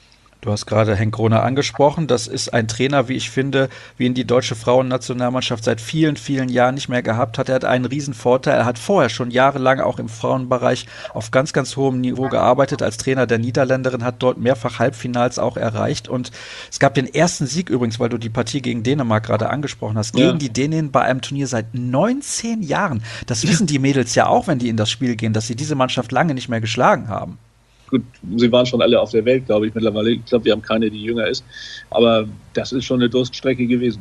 Du hast gerade Henk Gröner angesprochen. Das ist ein Trainer, wie ich finde, wie ihn die deutsche Frauennationalmannschaft seit vielen, vielen Jahren nicht mehr gehabt hat. Er hat einen riesen Vorteil. Er hat vorher schon jahrelang auch im Frauenbereich auf ganz, ganz hohem Niveau gearbeitet. Als Trainer der Niederländerin hat dort mehrfach Halbfinals auch erreicht. Und es gab den ersten Sieg übrigens, weil du die Partie gegen Dänemark gerade angesprochen hast, gegen die Däninnen bei einem Turnier seit 19 Jahren. Das wissen die Mädels ja auch, wenn die in das Spiel gehen, dass sie diese Mannschaft lange nicht mehr geschlagen haben. Gut, sie waren schon alle auf der Welt, glaube ich, mittlerweile. Ich glaube, wir haben keine, die jünger ist. Aber das ist schon eine Durststrecke gewesen.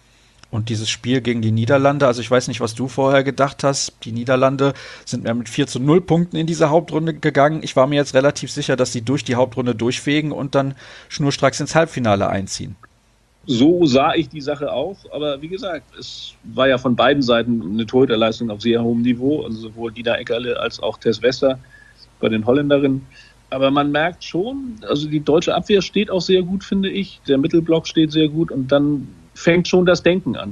Und dieses Spiel gegen die Niederlande, also ich weiß nicht, was du vorher gedacht hast. Die Niederlande sind ja mit 4-0 Punkten in diese Hauptrunde gegangen. Ich war mir jetzt relativ sicher, dass sie durch die Hauptrunde durchfegen und dann schnurstracks ins Halbfinale einziehen. So sah ich die Sache auch. Aber wie gesagt, es war ja von beiden Seiten eine Torhüterleistung auf sehr hohem Niveau. Also sowohl Dina Eckerle als auch Tess Wester bei den Holländerinnen. Aber man merkt schon, also die deutsche Abwehr steht auch sehr gut, finde ich. Der Mittelblock steht sehr gut und dann fängt schon das Denken an.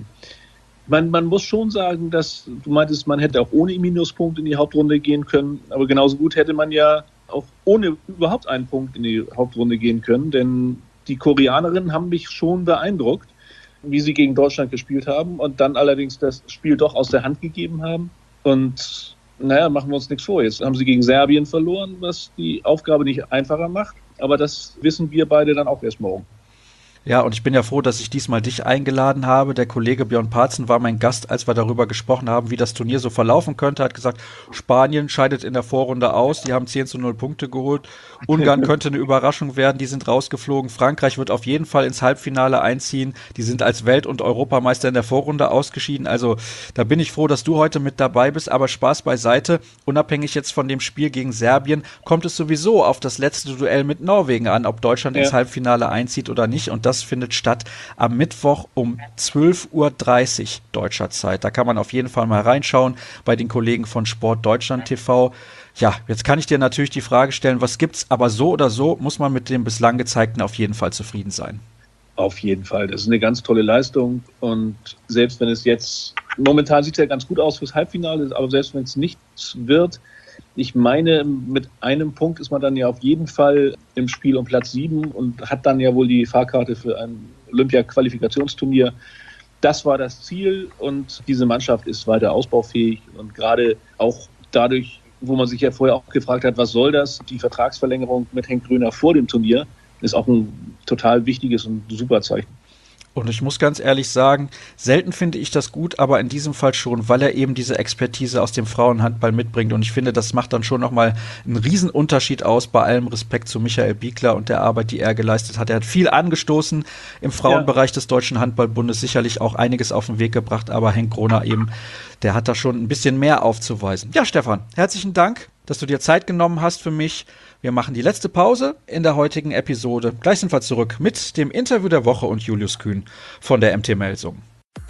Man muss schon sagen, dass du meintest, man hätte auch ohne Minuspunkt in die Hauptrunde gehen können. Aber genauso gut hätte man ja auch ohne überhaupt einen Punkt in die Hauptrunde gehen können. Denn die Koreanerinnen haben mich schon beeindruckt, wie sie gegen Deutschland gespielt haben und dann allerdings das Spiel doch aus der Hand gegeben haben. Und naja, machen wir uns nichts vor. Jetzt haben sie gegen Serbien verloren, was die Aufgabe nicht einfacher macht. Aber das wissen wir beide dann auch erst morgen. Ja, und ich bin ja froh, dass ich diesmal dich eingeladen habe. Der Kollege Björn Parzen war mein Gast, als wir darüber gesprochen haben, wie das Turnier so verlaufen könnte. Er hat gesagt, Spanien scheidet in der Vorrunde aus. Die haben 10-0 Punkte geholt. Ungarn könnte eine Überraschung werden. Die sind rausgeflogen. Frankreich wird auf jeden Fall ins Halbfinale einziehen. Die sind als Welt- und Europameister in der Vorrunde ausgeschieden. Also da bin ich froh, dass du heute mit dabei bist. Aber Spaß beiseite. Unabhängig jetzt von dem Spiel gegen Serbien kommt es sowieso auf das letzte Duell mit Norwegen an, ob Deutschland ins Halbfinale einzieht oder nicht. Und das findet statt am Mittwoch um 12:30 Uhr deutscher Zeit. Da kann man auf jeden Fall mal reinschauen bei den Kollegen von Sport Deutschland TV. Ja, jetzt kann ich dir natürlich die Frage stellen, was gibt's? Aber so oder so muss man mit dem bislang Gezeigten auf jeden Fall zufrieden sein. Auf jeden Fall. Das ist eine ganz tolle Leistung. Und selbst wenn es jetzt, momentan sieht es ja ganz gut aus fürs Halbfinale, aber selbst wenn es nichts wird, ich meine, mit einem Punkt ist man dann ja auf jeden Fall im Spiel um Platz 7 und hat dann ja wohl die Fahrkarte für ein Olympia-Qualifikationsturnier. Das war das Ziel und diese Mannschaft ist weiter ausbaufähig und gerade auch dadurch, wo man sich ja vorher auch gefragt hat, was soll das? Die Vertragsverlängerung mit Henk Gröner vor dem Turnier ist auch ein total wichtiges und super Zeichen. Und ich muss ganz ehrlich sagen, selten finde ich das gut, aber in diesem Fall schon, weil er eben diese Expertise aus dem Frauenhandball mitbringt. Und ich finde, das macht dann schon nochmal einen Riesenunterschied aus, bei allem Respekt zu Michael Biegler und der Arbeit, die er geleistet hat. Er hat viel angestoßen im Frauenbereich des Deutschen Handballbundes, sicherlich auch einiges auf den Weg gebracht, aber Henk Gröner eben, der hat da schon ein bisschen mehr aufzuweisen. Ja, Stefan, herzlichen Dank, dass du dir Zeit genommen hast für mich. Wir machen die letzte Pause in der heutigen Episode. Gleich sind wir zurück mit dem Interview der Woche und Julius Kühn von der MT Melsungen.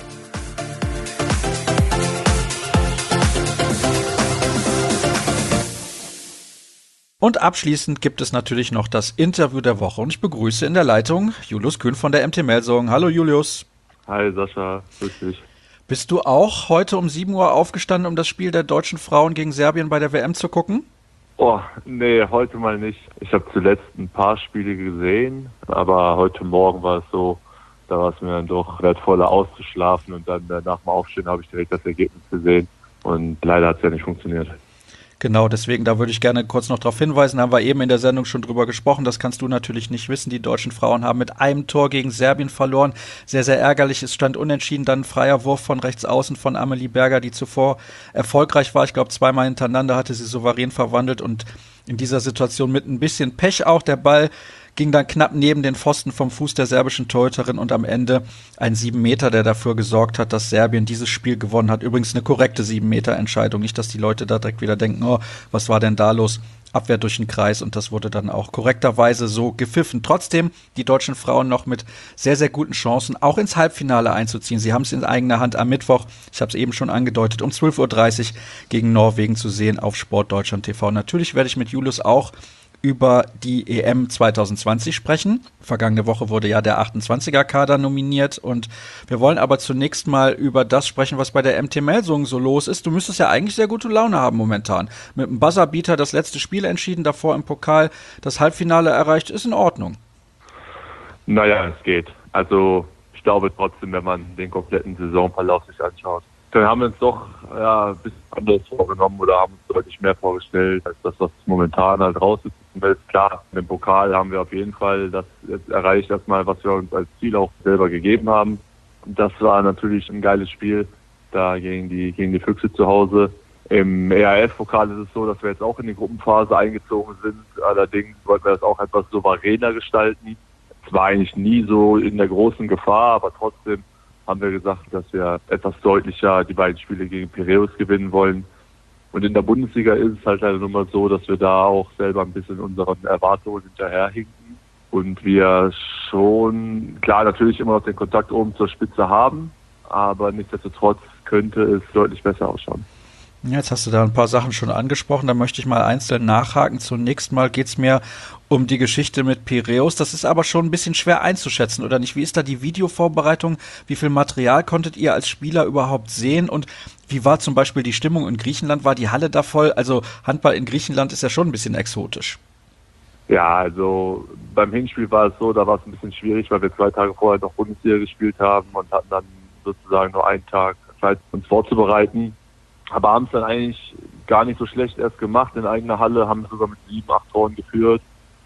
Und abschließend gibt es natürlich noch das Interview der Woche und ich begrüße in der Leitung Julius Kühn von der MT Melsungen. Hallo Julius. Hi Sascha, grüß dich. Bist du auch heute um 7 Uhr aufgestanden, um das Spiel der deutschen Frauen gegen Serbien bei der WM zu gucken? Oh, nee, heute mal nicht. Ich habe zuletzt ein paar Spiele gesehen, aber heute Morgen war es so, da war es mir dann doch wertvoller auszuschlafen und dann nach dem Aufstehen habe ich direkt das Ergebnis gesehen und leider hat es ja nicht funktioniert. Genau, deswegen, da würde ich gerne kurz noch darauf hinweisen, da haben wir eben in der Sendung schon drüber gesprochen, das kannst du natürlich nicht wissen, die deutschen Frauen haben mit einem Tor gegen Serbien verloren, sehr, sehr ärgerlich, es stand unentschieden, dann ein freier Wurf von rechts außen von Amelie Berger, die zuvor erfolgreich war, ich glaube 2-mal hintereinander hatte sie souverän verwandelt und in dieser Situation mit ein bisschen Pech auch, der Ball ging dann knapp neben den Pfosten vom Fuß der serbischen Torhüterin und am Ende ein 7-Meter, der dafür gesorgt hat, dass Serbien dieses Spiel gewonnen hat. Übrigens eine korrekte 7-Meter-Entscheidung. Nicht, dass die Leute da direkt wieder denken, oh, was war denn da los? Abwehr durch den Kreis, und das wurde dann auch korrekterweise so gepfiffen. Trotzdem die deutschen Frauen noch mit sehr, sehr guten Chancen, auch ins Halbfinale einzuziehen. Sie haben es in eigener Hand am Mittwoch, ich habe es eben schon angedeutet, um 12:30 Uhr gegen Norwegen zu sehen auf Sportdeutschland TV. Natürlich werde ich mit Julius auch über die EM 2020 sprechen. Vergangene Woche wurde ja der 28er-Kader nominiert, und wir wollen aber zunächst mal über das sprechen, was bei der MT Melsungen so los ist. Du müsstest ja eigentlich sehr gute Laune haben momentan. Mit dem Buzzerbeater das letzte Spiel entschieden, davor im Pokal das Halbfinale erreicht, ist in Ordnung. Naja, es geht. Also ich glaube trotzdem, wenn man den kompletten Saisonverlauf sich anschaut, dann haben wir uns doch ein bisschen anders vorgenommen oder haben uns deutlich mehr vorgestellt, als das, was momentan halt raus ist. Klar, im Pokal haben wir auf jeden Fall das jetzt erreicht, erstmal, was wir uns als Ziel auch selber gegeben haben. Das war natürlich ein geiles Spiel, da gegen die Füchse zu Hause. Im ERF-Pokal ist es so, dass wir jetzt auch in die Gruppenphase eingezogen sind. Allerdings wollten wir das auch etwas souveräner gestalten. Es war eigentlich nie so in der großen Gefahr, aber trotzdem haben wir gesagt, dass wir etwas deutlicher die beiden Spiele gegen Piräus gewinnen wollen. Und in der Bundesliga ist es halt leider nur mal so, dass wir da auch selber ein bisschen unseren Erwartungen hinterherhinken. Und wir schon, klar, natürlich immer noch den Kontakt oben zur Spitze haben, aber nichtsdestotrotz könnte es deutlich besser ausschauen. Jetzt hast du da ein paar Sachen schon angesprochen, da möchte ich mal einzeln nachhaken. Zunächst mal geht es mir um die Geschichte mit Piräus. Das ist aber schon ein bisschen schwer einzuschätzen, oder nicht? Wie ist da die Videovorbereitung? Wie viel Material konntet ihr als Spieler überhaupt sehen? Und wie war zum Beispiel die Stimmung in Griechenland? War die Halle da voll? Also Handball in Griechenland ist ja schon ein bisschen exotisch. Ja, also beim Hinspiel war es so, da war es ein bisschen schwierig, weil wir 2 Tage vorher noch Bundesliga gespielt haben und hatten dann sozusagen nur einen Tag Zeit, uns vorzubereiten. Aber haben es dann eigentlich gar nicht so schlecht erst gemacht in eigener Halle, haben sogar mit 7, 8 Toren geführt.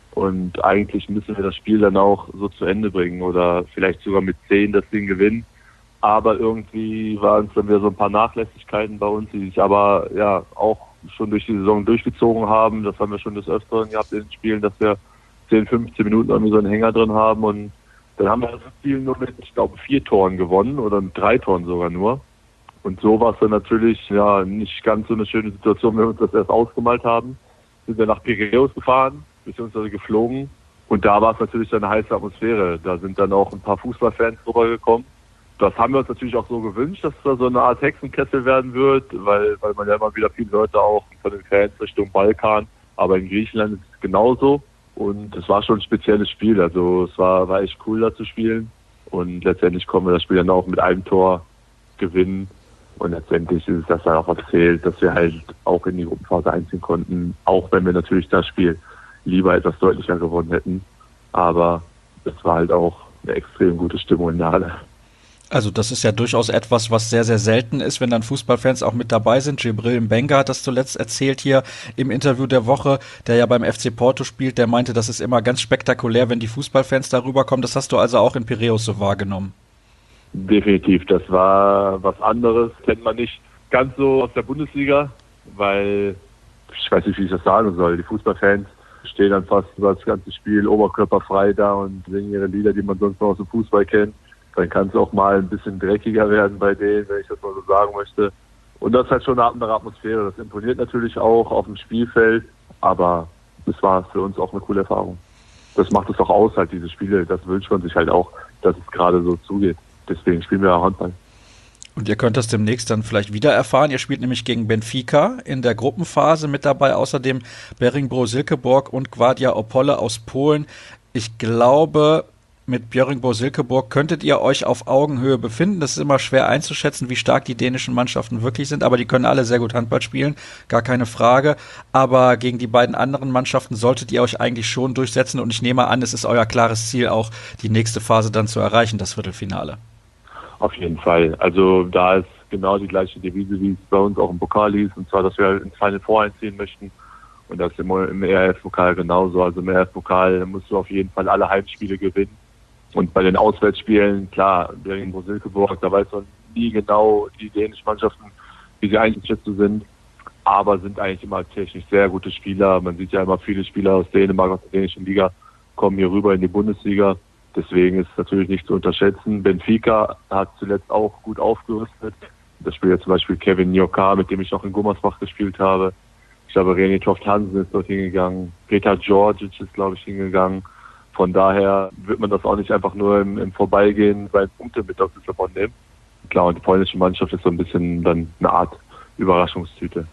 Und eigentlich müssen wir das Spiel dann auch so zu Ende bringen oder vielleicht sogar mit 10 das Ding gewinnen. Aber irgendwie waren es dann wieder so ein paar Nachlässigkeiten bei uns, die sich aber ja auch schon durch die Saison durchgezogen haben. Das haben wir schon des Öfteren gehabt in den Spielen, dass wir 10, 15 Minuten irgendwie so einen Hänger drin haben. Und dann haben wir das Spiel nur mit, ich glaube, 4 Toren gewonnen oder mit 3 Toren sogar nur. Und so war es dann natürlich nicht ganz so eine schöne Situation, wenn wir uns das erst ausgemalt haben. Sind wir nach Piräus gefahren, beziehungsweise geflogen. Und da war es natürlich dann eine heiße Atmosphäre. Da sind dann auch ein paar Fußballfans rübergekommen. Das haben wir uns natürlich auch so gewünscht, dass da so eine Art Hexenkessel werden wird, weil man ja immer wieder viele Leute auch von den Fans Richtung Balkan, aber in Griechenland ist es genauso. Und es war schon ein spezielles Spiel. Also es war echt cool, da zu spielen. Und letztendlich konnten wir das Spiel dann auch mit einem Tor gewinnen. Und letztendlich ist es das dann auch erzählt, dass wir halt auch in die Gruppenphase einziehen konnten, auch wenn wir natürlich das Spiel lieber etwas deutlicher gewonnen hätten. Aber es war halt auch eine extrem gute Stimmung in der Halle. Also das ist ja durchaus etwas, was sehr, sehr selten ist, wenn dann Fußballfans auch mit dabei sind. Gibril Mbenga hat das zuletzt erzählt hier im Interview der Woche, der ja beim FC Porto spielt. Der meinte, das ist immer ganz spektakulär, wenn die Fußballfans darüber kommen. Das hast du also auch in Piräus so wahrgenommen. Definitiv, das war was anderes, kennt man nicht ganz so aus der Bundesliga, weil, ich weiß nicht, wie ich das sagen soll, die Fußballfans stehen dann fast über das ganze Spiel oberkörperfrei da und singen ihre Lieder, die man sonst noch aus dem Fußball kennt. Dann kann es auch mal ein bisschen dreckiger werden bei denen, wenn ich das mal so sagen möchte. Und das ist halt schon eine andere Atmosphäre, das imponiert natürlich auch auf dem Spielfeld, aber das war für uns auch eine coole Erfahrung. Das macht es auch aus, halt diese Spiele, das wünscht man sich halt auch, dass es gerade so zugeht. Deswegen spielen wir ja Handball. Und ihr könnt das demnächst dann vielleicht wieder erfahren. Ihr spielt nämlich gegen Benfica in der Gruppenphase, mit dabei außerdem Beringbo-Silkeborg und Gwardia Opole aus Polen. Ich glaube, mit Beringbo-Silkeborg könntet ihr euch auf Augenhöhe befinden. Das ist immer schwer einzuschätzen, wie stark die dänischen Mannschaften wirklich sind, aber die können alle sehr gut Handball spielen, gar keine Frage. Aber gegen die beiden anderen Mannschaften solltet ihr euch eigentlich schon durchsetzen, und ich nehme an, es ist euer klares Ziel, auch die nächste Phase dann zu erreichen, das Viertelfinale. Auf jeden Fall. Also da ist genau die gleiche Devise, wie es bei uns auch im Pokal hieß, und zwar, dass wir ins Final Four einziehen möchten. Und das ist im ERF-Pokal genauso. Also im ERF-Pokal musst du auf jeden Fall alle Heimspiele gewinnen. Und bei den Auswärtsspielen, klar, Beringbo-Silkeborg, da weiß man nie genau die dänischen Mannschaften, wie sie einzuschätzen sind, aber sind eigentlich immer technisch sehr gute Spieler. Man sieht ja immer viele Spieler aus Dänemark, aus der dänischen Liga, kommen hier rüber in die Bundesliga. Deswegen ist es natürlich nicht zu unterschätzen. Benfica hat zuletzt auch gut aufgerüstet. Da spielt ja zum Beispiel Kevin Njoka, mit dem ich noch in Gummersbach gespielt habe. Ich glaube, René Toft-Hansen ist dort hingegangen. Petar Djordjic ist, glaube ich, hingegangen. Von daher wird man das auch nicht einfach nur im Vorbeigehen bei Punkte mit aus Lissabon nehmen. Klar, und die polnische Mannschaft ist so ein bisschen dann eine Art Überraschungstüte.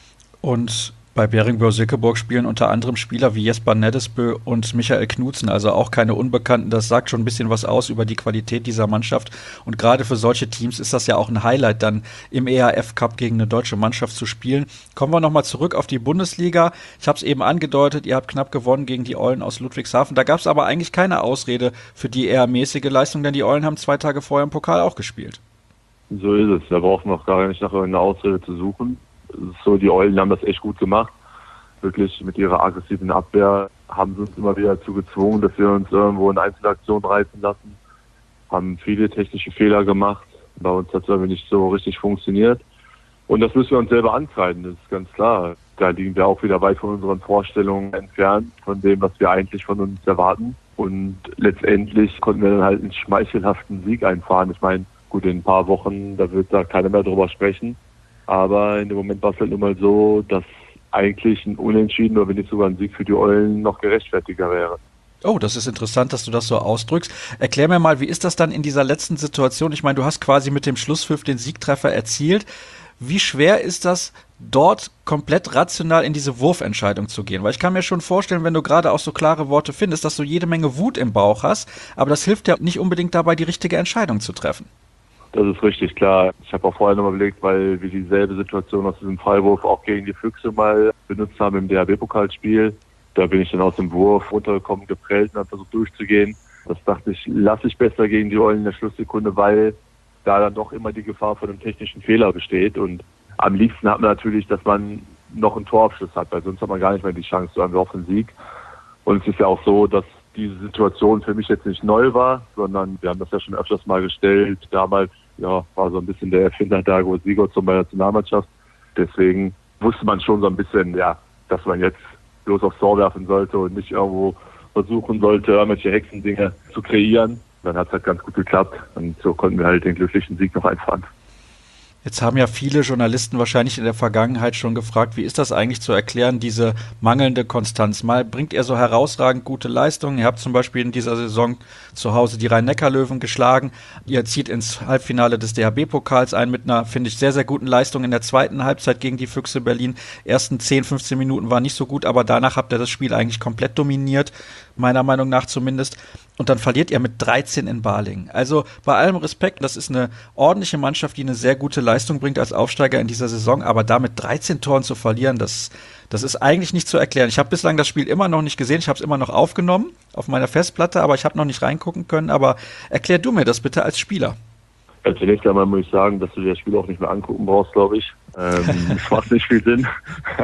Und bei Beringburg-Silkeborg spielen unter anderem Spieler wie Jesper Neddesbø und Michael Knudsen, also auch keine Unbekannten. Das sagt schon ein bisschen was aus über die Qualität dieser Mannschaft. Und gerade für solche Teams ist das ja auch ein Highlight, dann im EHF-Cup gegen eine deutsche Mannschaft zu spielen. Kommen wir nochmal zurück auf die Bundesliga. Ich habe es eben angedeutet, ihr habt knapp gewonnen gegen die Eulen aus Ludwigshafen. Da gab es aber eigentlich keine Ausrede für die eher mäßige Leistung, denn die Eulen haben 2 Tage vorher im Pokal auch gespielt. So ist es. Da braucht man auch gar nicht nach irgendeiner Ausrede zu suchen. So, die Eulen haben das echt gut gemacht. Wirklich mit ihrer aggressiven Abwehr haben sie uns immer wieder dazu gezwungen, dass wir uns irgendwo in Einzelaktionen reißen lassen. Haben viele technische Fehler gemacht. Bei uns hat es irgendwie nicht so richtig funktioniert. Und das müssen wir uns selber ankreiden, das ist ganz klar. Da liegen wir auch wieder weit von unseren Vorstellungen entfernt, von dem, was wir eigentlich von uns erwarten. Und letztendlich konnten wir dann halt einen schmeichelhaften Sieg einfahren. Ich meine, gut, in ein paar Wochen, da wird da keiner mehr drüber sprechen. Aber in dem Moment war es halt nun mal so, dass eigentlich ein Unentschieden oder wenn nicht sogar ein Sieg für die Eulen noch gerechtfertiger wäre. Oh, das ist interessant, dass du das so ausdrückst. Erklär mir mal, wie ist das dann in dieser letzten Situation? Ich meine, du hast quasi mit dem Schlusspfiff den Siegtreffer erzielt. Wie schwer ist das, dort komplett rational in diese Wurfentscheidung zu gehen? Weil ich kann mir schon vorstellen, wenn du gerade auch so klare Worte findest, dass du jede Menge Wut im Bauch hast, aber das hilft ja nicht unbedingt dabei, die richtige Entscheidung zu treffen. Das ist richtig, klar. Ich habe auch vorher nochmal überlegt, weil wir dieselbe Situation aus diesem Freiwurf auch gegen die Füchse mal benutzt haben im DHB-Pokalspiel. Da bin ich dann aus dem Wurf runtergekommen, geprellt und habe versucht durchzugehen. Das dachte ich, lasse ich besser gegen die Eulen in der Schlusssekunde, weil da dann doch immer die Gefahr von einem technischen Fehler besteht. Und am liebsten hat man natürlich, dass man noch einen Torabschluss hat, weil sonst hat man gar nicht mehr die Chance zu einem offenen Sieg. Und es ist ja auch so, dass diese Situation für mich jetzt nicht neu war, sondern wir haben das ja schon öfters mal gestellt. Damals war so ein bisschen der Erfinder Dago Sigurdsson bei der Nationalmannschaft. Deswegen wusste man schon so ein bisschen, dass man jetzt bloß aufs Tor werfen sollte und nicht irgendwo versuchen sollte, irgendwelche Hexendinge zu kreieren. Dann hat es halt ganz gut geklappt und so konnten wir halt den glücklichen Sieg noch einfahren. Jetzt haben ja viele Journalisten wahrscheinlich in der Vergangenheit schon gefragt, wie ist das eigentlich zu erklären, diese mangelnde Konstanz? Mal bringt ihr so herausragend gute Leistungen. Ihr habt zum Beispiel in dieser Saison zu Hause die Rhein-Neckar-Löwen geschlagen. Ihr zieht ins Halbfinale des DHB-Pokals ein mit einer, finde ich, sehr, sehr guten Leistung in der zweiten Halbzeit gegen die Füchse Berlin. Ersten 10, 15 Minuten waren nicht so gut, aber danach habt ihr das Spiel eigentlich komplett dominiert, meiner Meinung nach zumindest. Und dann verliert ihr mit 13 in Balingen. Also bei allem Respekt, das ist eine ordentliche Mannschaft, die eine sehr gute Leistung bringt als Aufsteiger in dieser Saison, aber da mit 13 Toren zu verlieren, das ist eigentlich nicht zu erklären. Ich habe bislang das Spiel immer noch nicht gesehen, ich habe es immer noch aufgenommen auf meiner Festplatte, aber ich habe noch nicht reingucken können. Aber erklär du mir das bitte als Spieler. Ja, zunächst einmal muss ich sagen, dass du dir das Spiel auch nicht mehr angucken brauchst, glaube ich. Das macht nicht viel Sinn.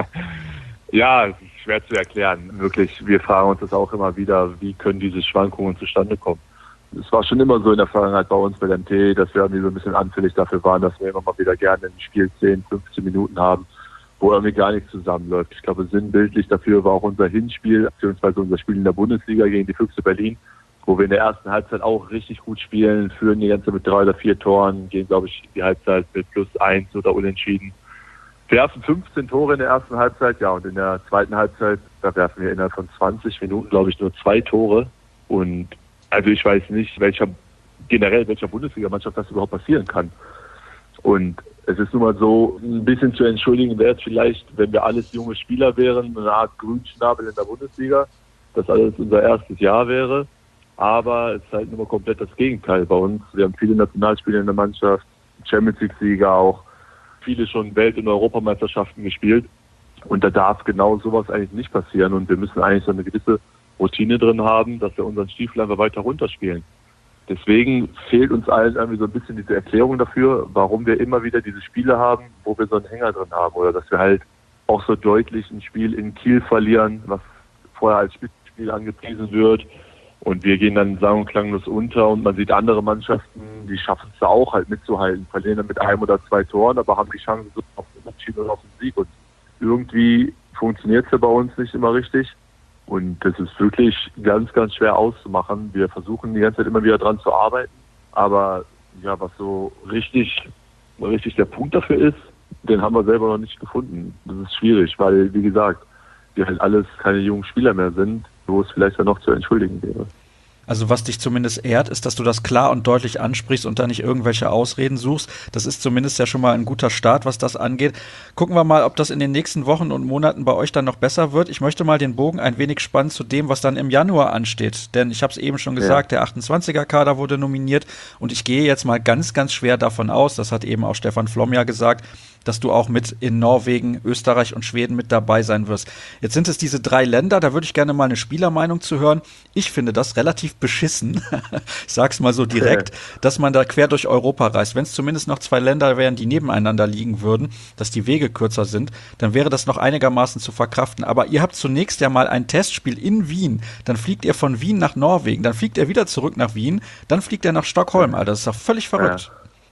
Ja, es ist schwer zu erklären. Wirklich, wir fragen uns das auch immer wieder, wie können diese Schwankungen zustande kommen. Es war schon immer so in der Vergangenheit bei uns bei der MT, dass wir irgendwie so ein bisschen anfällig dafür waren, dass wir immer mal wieder gerne ein Spiel 10, 15 Minuten haben, wo irgendwie gar nichts zusammenläuft. Ich glaube, sinnbildlich dafür war auch unser Hinspiel, beziehungsweise unser Spiel in der Bundesliga gegen die Füchse Berlin, wo wir in der ersten Halbzeit auch richtig gut spielen, führen die ganze mit 3 oder 4 Toren, gehen, glaube ich, die Halbzeit mit +1 oder unentschieden. Wir werfen 15 Tore in der ersten Halbzeit, und in der zweiten Halbzeit, da werfen wir innerhalb von 20 Minuten, glaube ich, nur 2 Tore. Und also ich weiß nicht, welcher Bundesligamannschaft das überhaupt passieren kann. Und es ist nun mal so, ein bisschen zu entschuldigen wäre es vielleicht, wenn wir alles junge Spieler wären, eine Art Grünschnabel in der Bundesliga, dass alles unser erstes Jahr wäre. Aber es ist halt nur mal komplett das Gegenteil bei uns. Wir haben viele Nationalspieler in der Mannschaft, Champions League-Sieger auch, viele schon Welt- und Europameisterschaften gespielt. Und da darf genau sowas eigentlich nicht passieren. Und wir müssen eigentlich so eine gewisse Routine drin haben, dass wir unseren Stiefel einfach weiter runterspielen. Deswegen fehlt uns allen irgendwie so ein bisschen diese Erklärung dafür, warum wir immer wieder diese Spiele haben, wo wir so einen Hänger drin haben. Oder dass wir halt auch so deutlich ein Spiel in Kiel verlieren, was vorher als Spitzenspiel angepriesen wird. Und wir gehen dann sang- und klanglos unter und man sieht andere Mannschaften, die schaffen es da auch halt mitzuhalten, verlieren dann mit 1 oder 2 Toren, aber haben die Chance so auf den Unentschieden oder auf den Sieg. Und irgendwie funktioniert es ja bei uns nicht immer richtig. Und das ist wirklich ganz, ganz schwer auszumachen. Wir versuchen die ganze Zeit immer wieder dran zu arbeiten. Aber ja, was so richtig der Punkt dafür ist, den haben wir selber noch nicht gefunden. Das ist schwierig, weil, wie gesagt, wir halt alles keine jungen Spieler mehr sind, wo es vielleicht dann noch zu entschuldigen wäre. Also was dich zumindest ehrt, ist, dass du das klar und deutlich ansprichst und da nicht irgendwelche Ausreden suchst. Das ist zumindest ja schon mal ein guter Start, was das angeht. Gucken wir mal, ob das in den nächsten Wochen und Monaten bei euch dann noch besser wird. Ich möchte mal den Bogen ein wenig spannen zu dem, was dann im Januar ansteht. Denn ich habe es eben schon gesagt, Der 28er-Kader wurde nominiert und ich gehe jetzt mal ganz, ganz schwer davon aus, das hat eben auch Stefan Flom ja gesagt, dass du auch mit in Norwegen, Österreich und Schweden mit dabei sein wirst. Jetzt sind es diese 3 Länder, da würde ich gerne mal eine Spielermeinung zu hören. Ich finde das relativ beschissen, ich sag's mal so direkt, dass man da quer durch Europa reist. Wenn es zumindest noch 2 Länder wären, die nebeneinander liegen würden, dass die Wege kürzer sind, dann wäre das noch einigermaßen zu verkraften. Aber ihr habt zunächst ja mal ein Testspiel in Wien, dann fliegt ihr von Wien nach Norwegen, dann fliegt ihr wieder zurück nach Wien, dann fliegt ihr nach Stockholm. Alter, das ist doch völlig verrückt.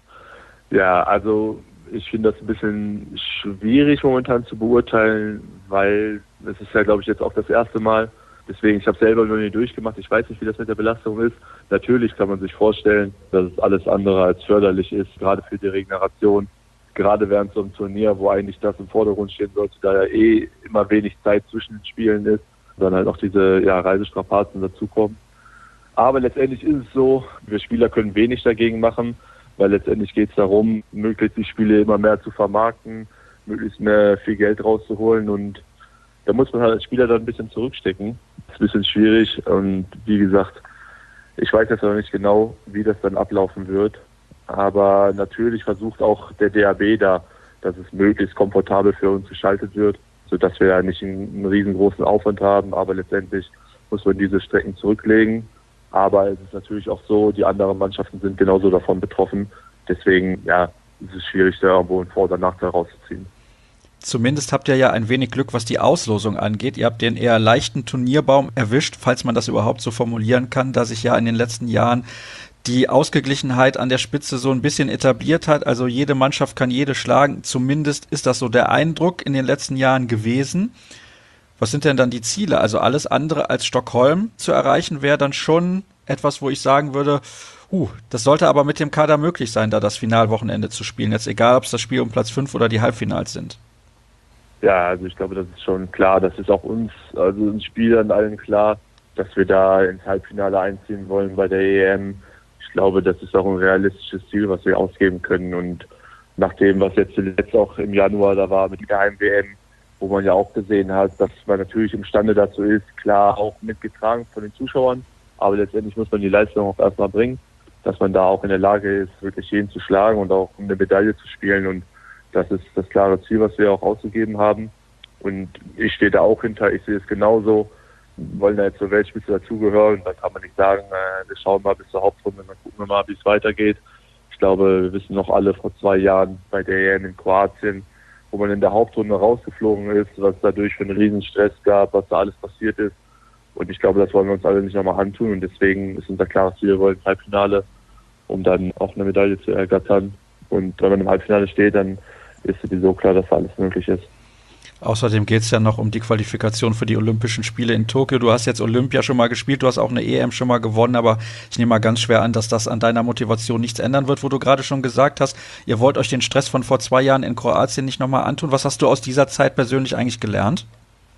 Ja, also ich finde das ein bisschen schwierig momentan zu beurteilen, weil es ist ja, glaube ich, jetzt auch das erste Mal. Deswegen, ich habe selber noch nie durchgemacht. Ich weiß nicht, wie das mit der Belastung ist. Natürlich kann man sich vorstellen, dass es alles andere als förderlich ist, gerade für die Regeneration. Gerade während so einem Turnier, wo eigentlich das im Vordergrund stehen sollte, da ja immer wenig Zeit zwischen den Spielen ist, dann halt auch diese Reisestrapazen dazukommen. Aber letztendlich ist es so, wir Spieler können wenig dagegen machen, weil letztendlich geht es darum, möglichst die Spiele immer mehr zu vermarkten, möglichst mehr viel Geld rauszuholen und da muss man halt als Spieler dann ein bisschen zurückstecken. Das ist ein bisschen schwierig und wie gesagt, ich weiß jetzt noch nicht genau, wie das dann ablaufen wird, aber natürlich versucht auch der DHB da, dass es möglichst komfortabel für uns geschaltet wird, sodass wir ja nicht einen riesengroßen Aufwand haben, aber letztendlich muss man diese Strecken zurücklegen. Aber es ist natürlich auch so, die anderen Mannschaften sind genauso davon betroffen. Deswegen, ja, es ist schwierig, da irgendwo einen Vor- oder Nachteil rauszuziehen. Zumindest habt ihr ja ein wenig Glück, was die Auslosung angeht. Ihr habt den eher leichten Turnierbaum erwischt, falls man das überhaupt so formulieren kann, da sich ja in den letzten Jahren die Ausgeglichenheit an der Spitze so ein bisschen etabliert hat. Also jede Mannschaft kann jede schlagen. Zumindest ist das so der Eindruck in den letzten Jahren gewesen. Was sind denn dann die Ziele? Also alles andere als Stockholm zu erreichen wäre dann schon etwas, wo ich sagen würde, das sollte aber mit dem Kader möglich sein, da das Finalwochenende zu spielen. Jetzt egal, ob es das Spiel um Platz 5 oder die Halbfinals sind. Ja, also ich glaube, das ist schon klar. Das ist auch uns, also uns Spielern allen klar, dass wir da ins Halbfinale einziehen wollen bei der EM. Ich glaube, das ist auch ein realistisches Ziel, was wir ausgeben können. Und nach dem, was jetzt zuletzt auch im Januar da war mit der Heim-WM, wo man ja auch gesehen hat, dass man natürlich imstande dazu ist, klar auch mitgetragen von den Zuschauern, aber letztendlich muss man die Leistung auch erstmal bringen, dass man da auch in der Lage ist, wirklich jeden zu schlagen und auch um eine Medaille zu spielen und das ist das klare Ziel, was wir auch ausgegeben haben und ich stehe da auch hinter, ich sehe es genauso, wir wollen da jetzt zur Weltspitze dazugehören, dann kann man nicht sagen, wir schauen mal bis zur Hauptrunde, dann gucken wir mal, wie es weitergeht. Ich glaube, wir wissen noch alle vor 2 Jahren bei der EM in Kroatien, wo man in der Hauptrunde rausgeflogen ist, was dadurch für einen Riesenstress gab, was da alles passiert ist. Und ich glaube, das wollen wir uns alle nicht nochmal antun. Und deswegen ist unser klares Ziel, wir wollen ins Halbfinale, um dann auch eine Medaille zu ergattern. Und wenn man im Halbfinale steht, dann ist sowieso klar, dass da alles möglich ist. Außerdem geht es ja noch um die Qualifikation für die Olympischen Spiele in Tokio. Du hast jetzt Olympia schon mal gespielt, du hast auch eine EM schon mal gewonnen, aber ich nehme mal ganz schwer an, dass das an deiner Motivation nichts ändern wird, wo du gerade schon gesagt hast, ihr wollt euch den Stress von vor 2 Jahren in Kroatien nicht nochmal antun. Was hast du aus dieser Zeit persönlich eigentlich gelernt?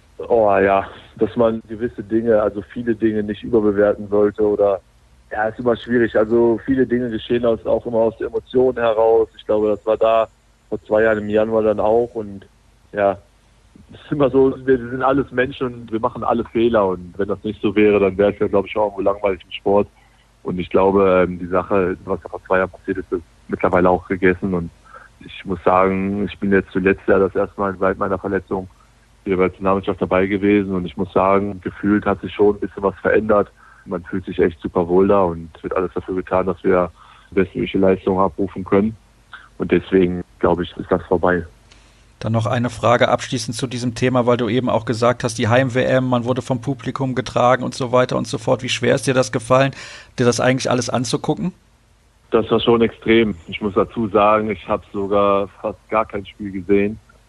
Oh ja, dass man gewisse Dinge, also viele Dinge nicht überbewerten sollte oder ja, ist immer schwierig. Also viele Dinge geschehen auch immer aus der Emotion heraus. Ich glaube, das war da vor 2 Jahren im Januar dann auch und ja, es ist immer so, wir sind alles Menschen und wir machen alle Fehler und wenn das nicht so wäre, dann wäre es ja, glaube ich, auch irgendwo langweilig im Sport. Und ich glaube, die Sache, was da vor 2 Jahren passiert ist, ist mittlerweile auch gegessen und ich muss sagen, ich bin jetzt zuletzt ja das erste Mal seit meiner Verletzung hier bei der Nationalmannschaft dabei gewesen und ich muss sagen, gefühlt hat sich schon ein bisschen was verändert. Man fühlt sich echt super wohl da und es wird alles dafür getan, dass wir bestmögliche Leistung abrufen können und deswegen, glaube ich, ist das vorbei. Dann noch eine Frage abschließend zu diesem Thema, weil du eben auch gesagt hast, die Heim-WM, man wurde vom Publikum getragen und so weiter und so fort. Wie schwer ist dir das gefallen, dir das eigentlich alles anzugucken? Das war schon extrem. Ich muss dazu sagen, ich habe sogar fast gar kein Spiel gesehen.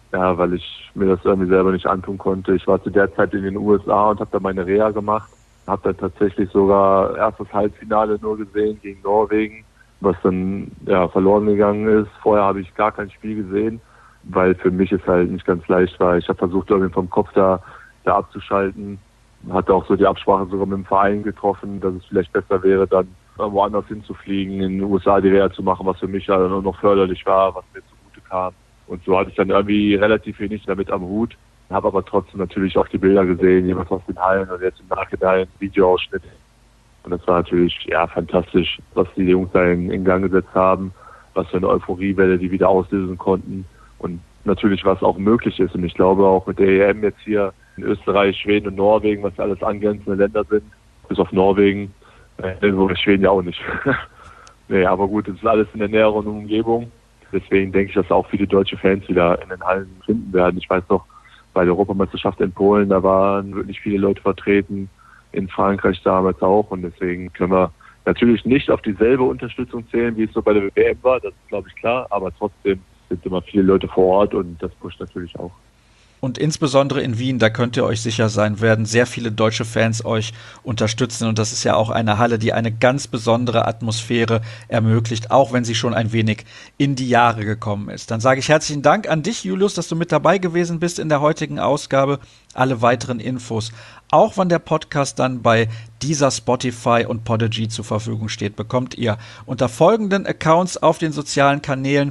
Ja, weil ich mir das irgendwie selber nicht antun konnte. Ich war zu der Zeit in den USA und habe da meine Reha gemacht. Habe dann tatsächlich sogar erstes Halbfinale nur gesehen gegen Norwegen, was dann verloren gegangen ist. Vorher habe ich gar kein Spiel gesehen, weil für mich es halt nicht ganz leicht war. Ich habe versucht, irgendwie vom Kopf da abzuschalten. Hatte auch so die Absprache sogar mit dem Verein getroffen, dass es vielleicht besser wäre, dann woanders hinzufliegen, in den USA die Reha zu machen, was für mich ja dann noch förderlich war, was mir zugute kam. Und so hatte ich dann irgendwie relativ wenig damit am Hut. Habe aber trotzdem natürlich auch die Bilder gesehen, jemals aus den Hallen und jetzt im Nachhinein Videoausschnitt. Und das war natürlich fantastisch, was die Jungs da in Gang gesetzt haben, was für eine Euphoriewelle die wieder auslösen konnten und natürlich was auch möglich ist. Und ich glaube auch mit der EM jetzt hier in Österreich, Schweden und Norwegen, was alles angrenzende Länder sind, bis auf Norwegen, Schweden ja auch nicht. Nee, aber gut, es ist alles in der näheren Umgebung. Deswegen denke ich, dass auch viele deutsche Fans wieder in den Hallen finden werden. Ich weiß noch, bei der Europameisterschaft in Polen, da waren wirklich viele Leute vertreten, in Frankreich damals auch. Und deswegen können wir natürlich nicht auf dieselbe Unterstützung zählen, wie es so bei der WM war. Das ist, glaube ich, klar. Aber trotzdem sind immer viele Leute vor Ort und das pusht natürlich auch. Und insbesondere in Wien, da könnt ihr euch sicher sein, werden sehr viele deutsche Fans euch unterstützen. Und das ist ja auch eine Halle, die eine ganz besondere Atmosphäre ermöglicht, auch wenn sie schon ein wenig in die Jahre gekommen ist. Dann sage ich herzlichen Dank an dich, Julius, dass du mit dabei gewesen bist in der heutigen Ausgabe. Alle weiteren Infos, auch wann der Podcast dann bei Deezer, Spotify und Podigy zur Verfügung steht, bekommt ihr unter folgenden Accounts auf den sozialen Kanälen: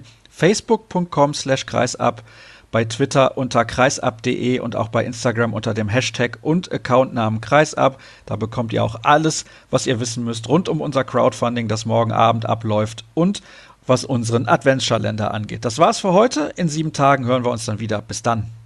facebook.com/kreisab, bei Twitter unter kreisab.de und auch bei Instagram unter dem Hashtag und Accountnamen kreisab. Da bekommt ihr auch alles, was ihr wissen müsst rund um unser Crowdfunding, das morgen Abend abläuft und was unseren Adventskalender angeht. Das war's für heute. In 7 Tagen hören wir uns dann wieder. Bis dann.